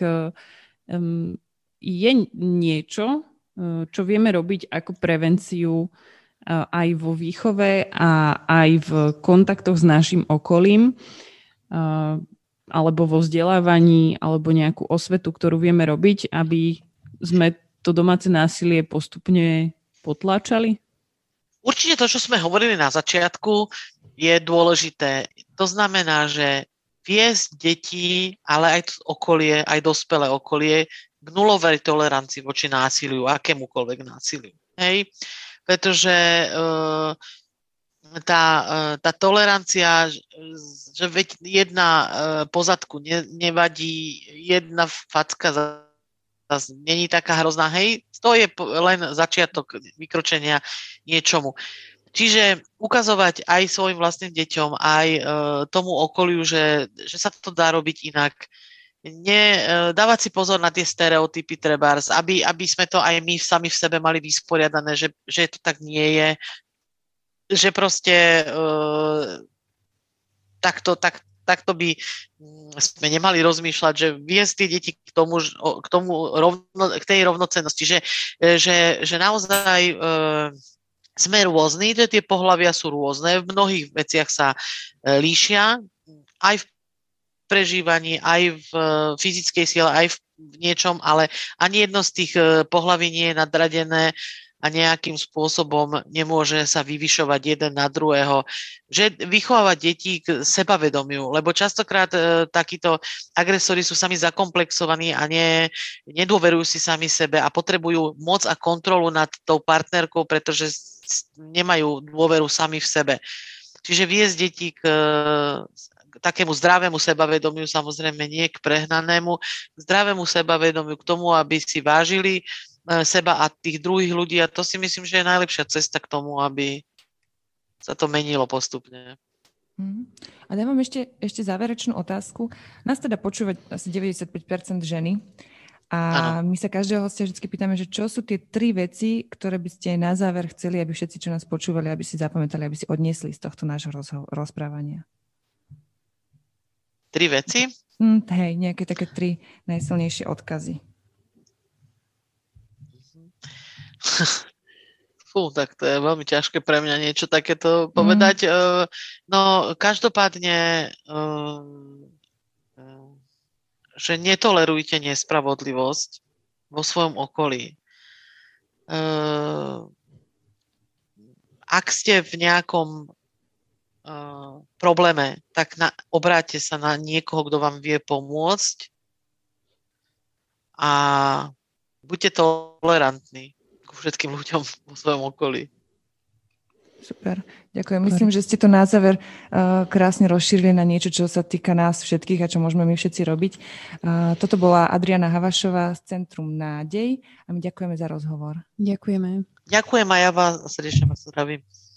um, je niečo, uh, čo vieme robiť ako prevenciu uh, aj vo výchove a aj v kontaktoch s našim okolím, uh, alebo vo vzdelávaní, alebo nejakú osvetu, ktorú vieme robiť, aby sme to domáce násilie postupne potláčali? Určite to, čo sme hovorili na začiatku, je dôležité. To znamená, že viesť detí, ale aj okolie, aj dospelé okolie k nulovej tolerancii voči násiliu, akémukoľvek násiliu. Hej? Pretože uh, tá, uh, tá tolerancia, že veď jedna uh, pozadku ne, nevadí, jedna facka za není taká hrozná, hej, to je len začiatok vykročenia niečomu. Čiže ukazovať aj svojim vlastným deťom, aj e, tomu okoliu, že, že sa to dá robiť inak. Ne, e, dávať si pozor na tie stereotypy trebárs, aby, aby sme to aj my sami v sebe mali vysporiadané, že, že to tak nie je. Že proste e, takto, tak, takto by sme nemali rozmýšľať, že viesť tie deti k tomu, k tomu rovno, k tej rovnocennosti, že, že, že naozaj e, sme rôzni, že tie pohlavia sú rôzne, v mnohých veciach sa e, líšia, aj v prežívaní, aj v e, fyzickej sile, aj v, v niečom, ale ani jedno z tých e, pohlaví nie je nadradené a nejakým spôsobom nemôže sa vyvyšovať jeden na druhého. Že vychovávať deti k sebavedomiu, lebo častokrát e, takíto agresori sú sami zakomplexovaní a ne, nedôverujú si sami sebe a potrebujú moc a kontrolu nad tou partnerkou, pretože nemajú dôveru sami v sebe. Čiže viesť deti k, k takému zdravému sebavedomiu, samozrejme nie k prehnanému, k zdravému sebavedomiu, k tomu, aby si vážili seba a tých druhých ľudí, a to si myslím, že je najlepšia cesta k tomu, aby sa to menilo postupne. Mm. A dávam ešte, ešte záverečnú otázku. Nás teda počúva asi deväťdesiatpäť percent ženy. A ano. My sa každého hostia vždy pýtame, že čo sú tie tri veci, ktoré by ste na záver chceli, aby všetci, čo nás počúvali, aby si zapamätali, aby si odniesli z tohto nášho rozho- rozprávania. Tri veci? Hm, hej, nejaké také tri najsilnejšie odkazy. Fú, tak to je veľmi ťažké pre mňa niečo takéto povedať. Mm. No, každopádne že netolerujte nespravodlivosť vo svojom okolí. Uh, ak ste v nejakom uh, probléme, tak na, obráťte sa na niekoho, kto vám vie pomôcť a buďte tolerantní ku všetkým ľuďom vo svojom okolí. Super, ďakujem. Myslím, že ste to na záver uh, krásne rozšírili na niečo, čo sa týka nás všetkých a čo môžeme my všetci robiť. Uh, toto bola Adriana Havašová z Centrum Nádej a my ďakujeme za rozhovor. Ďakujeme. Ďakujem a ja vás srdečne vás zdravím.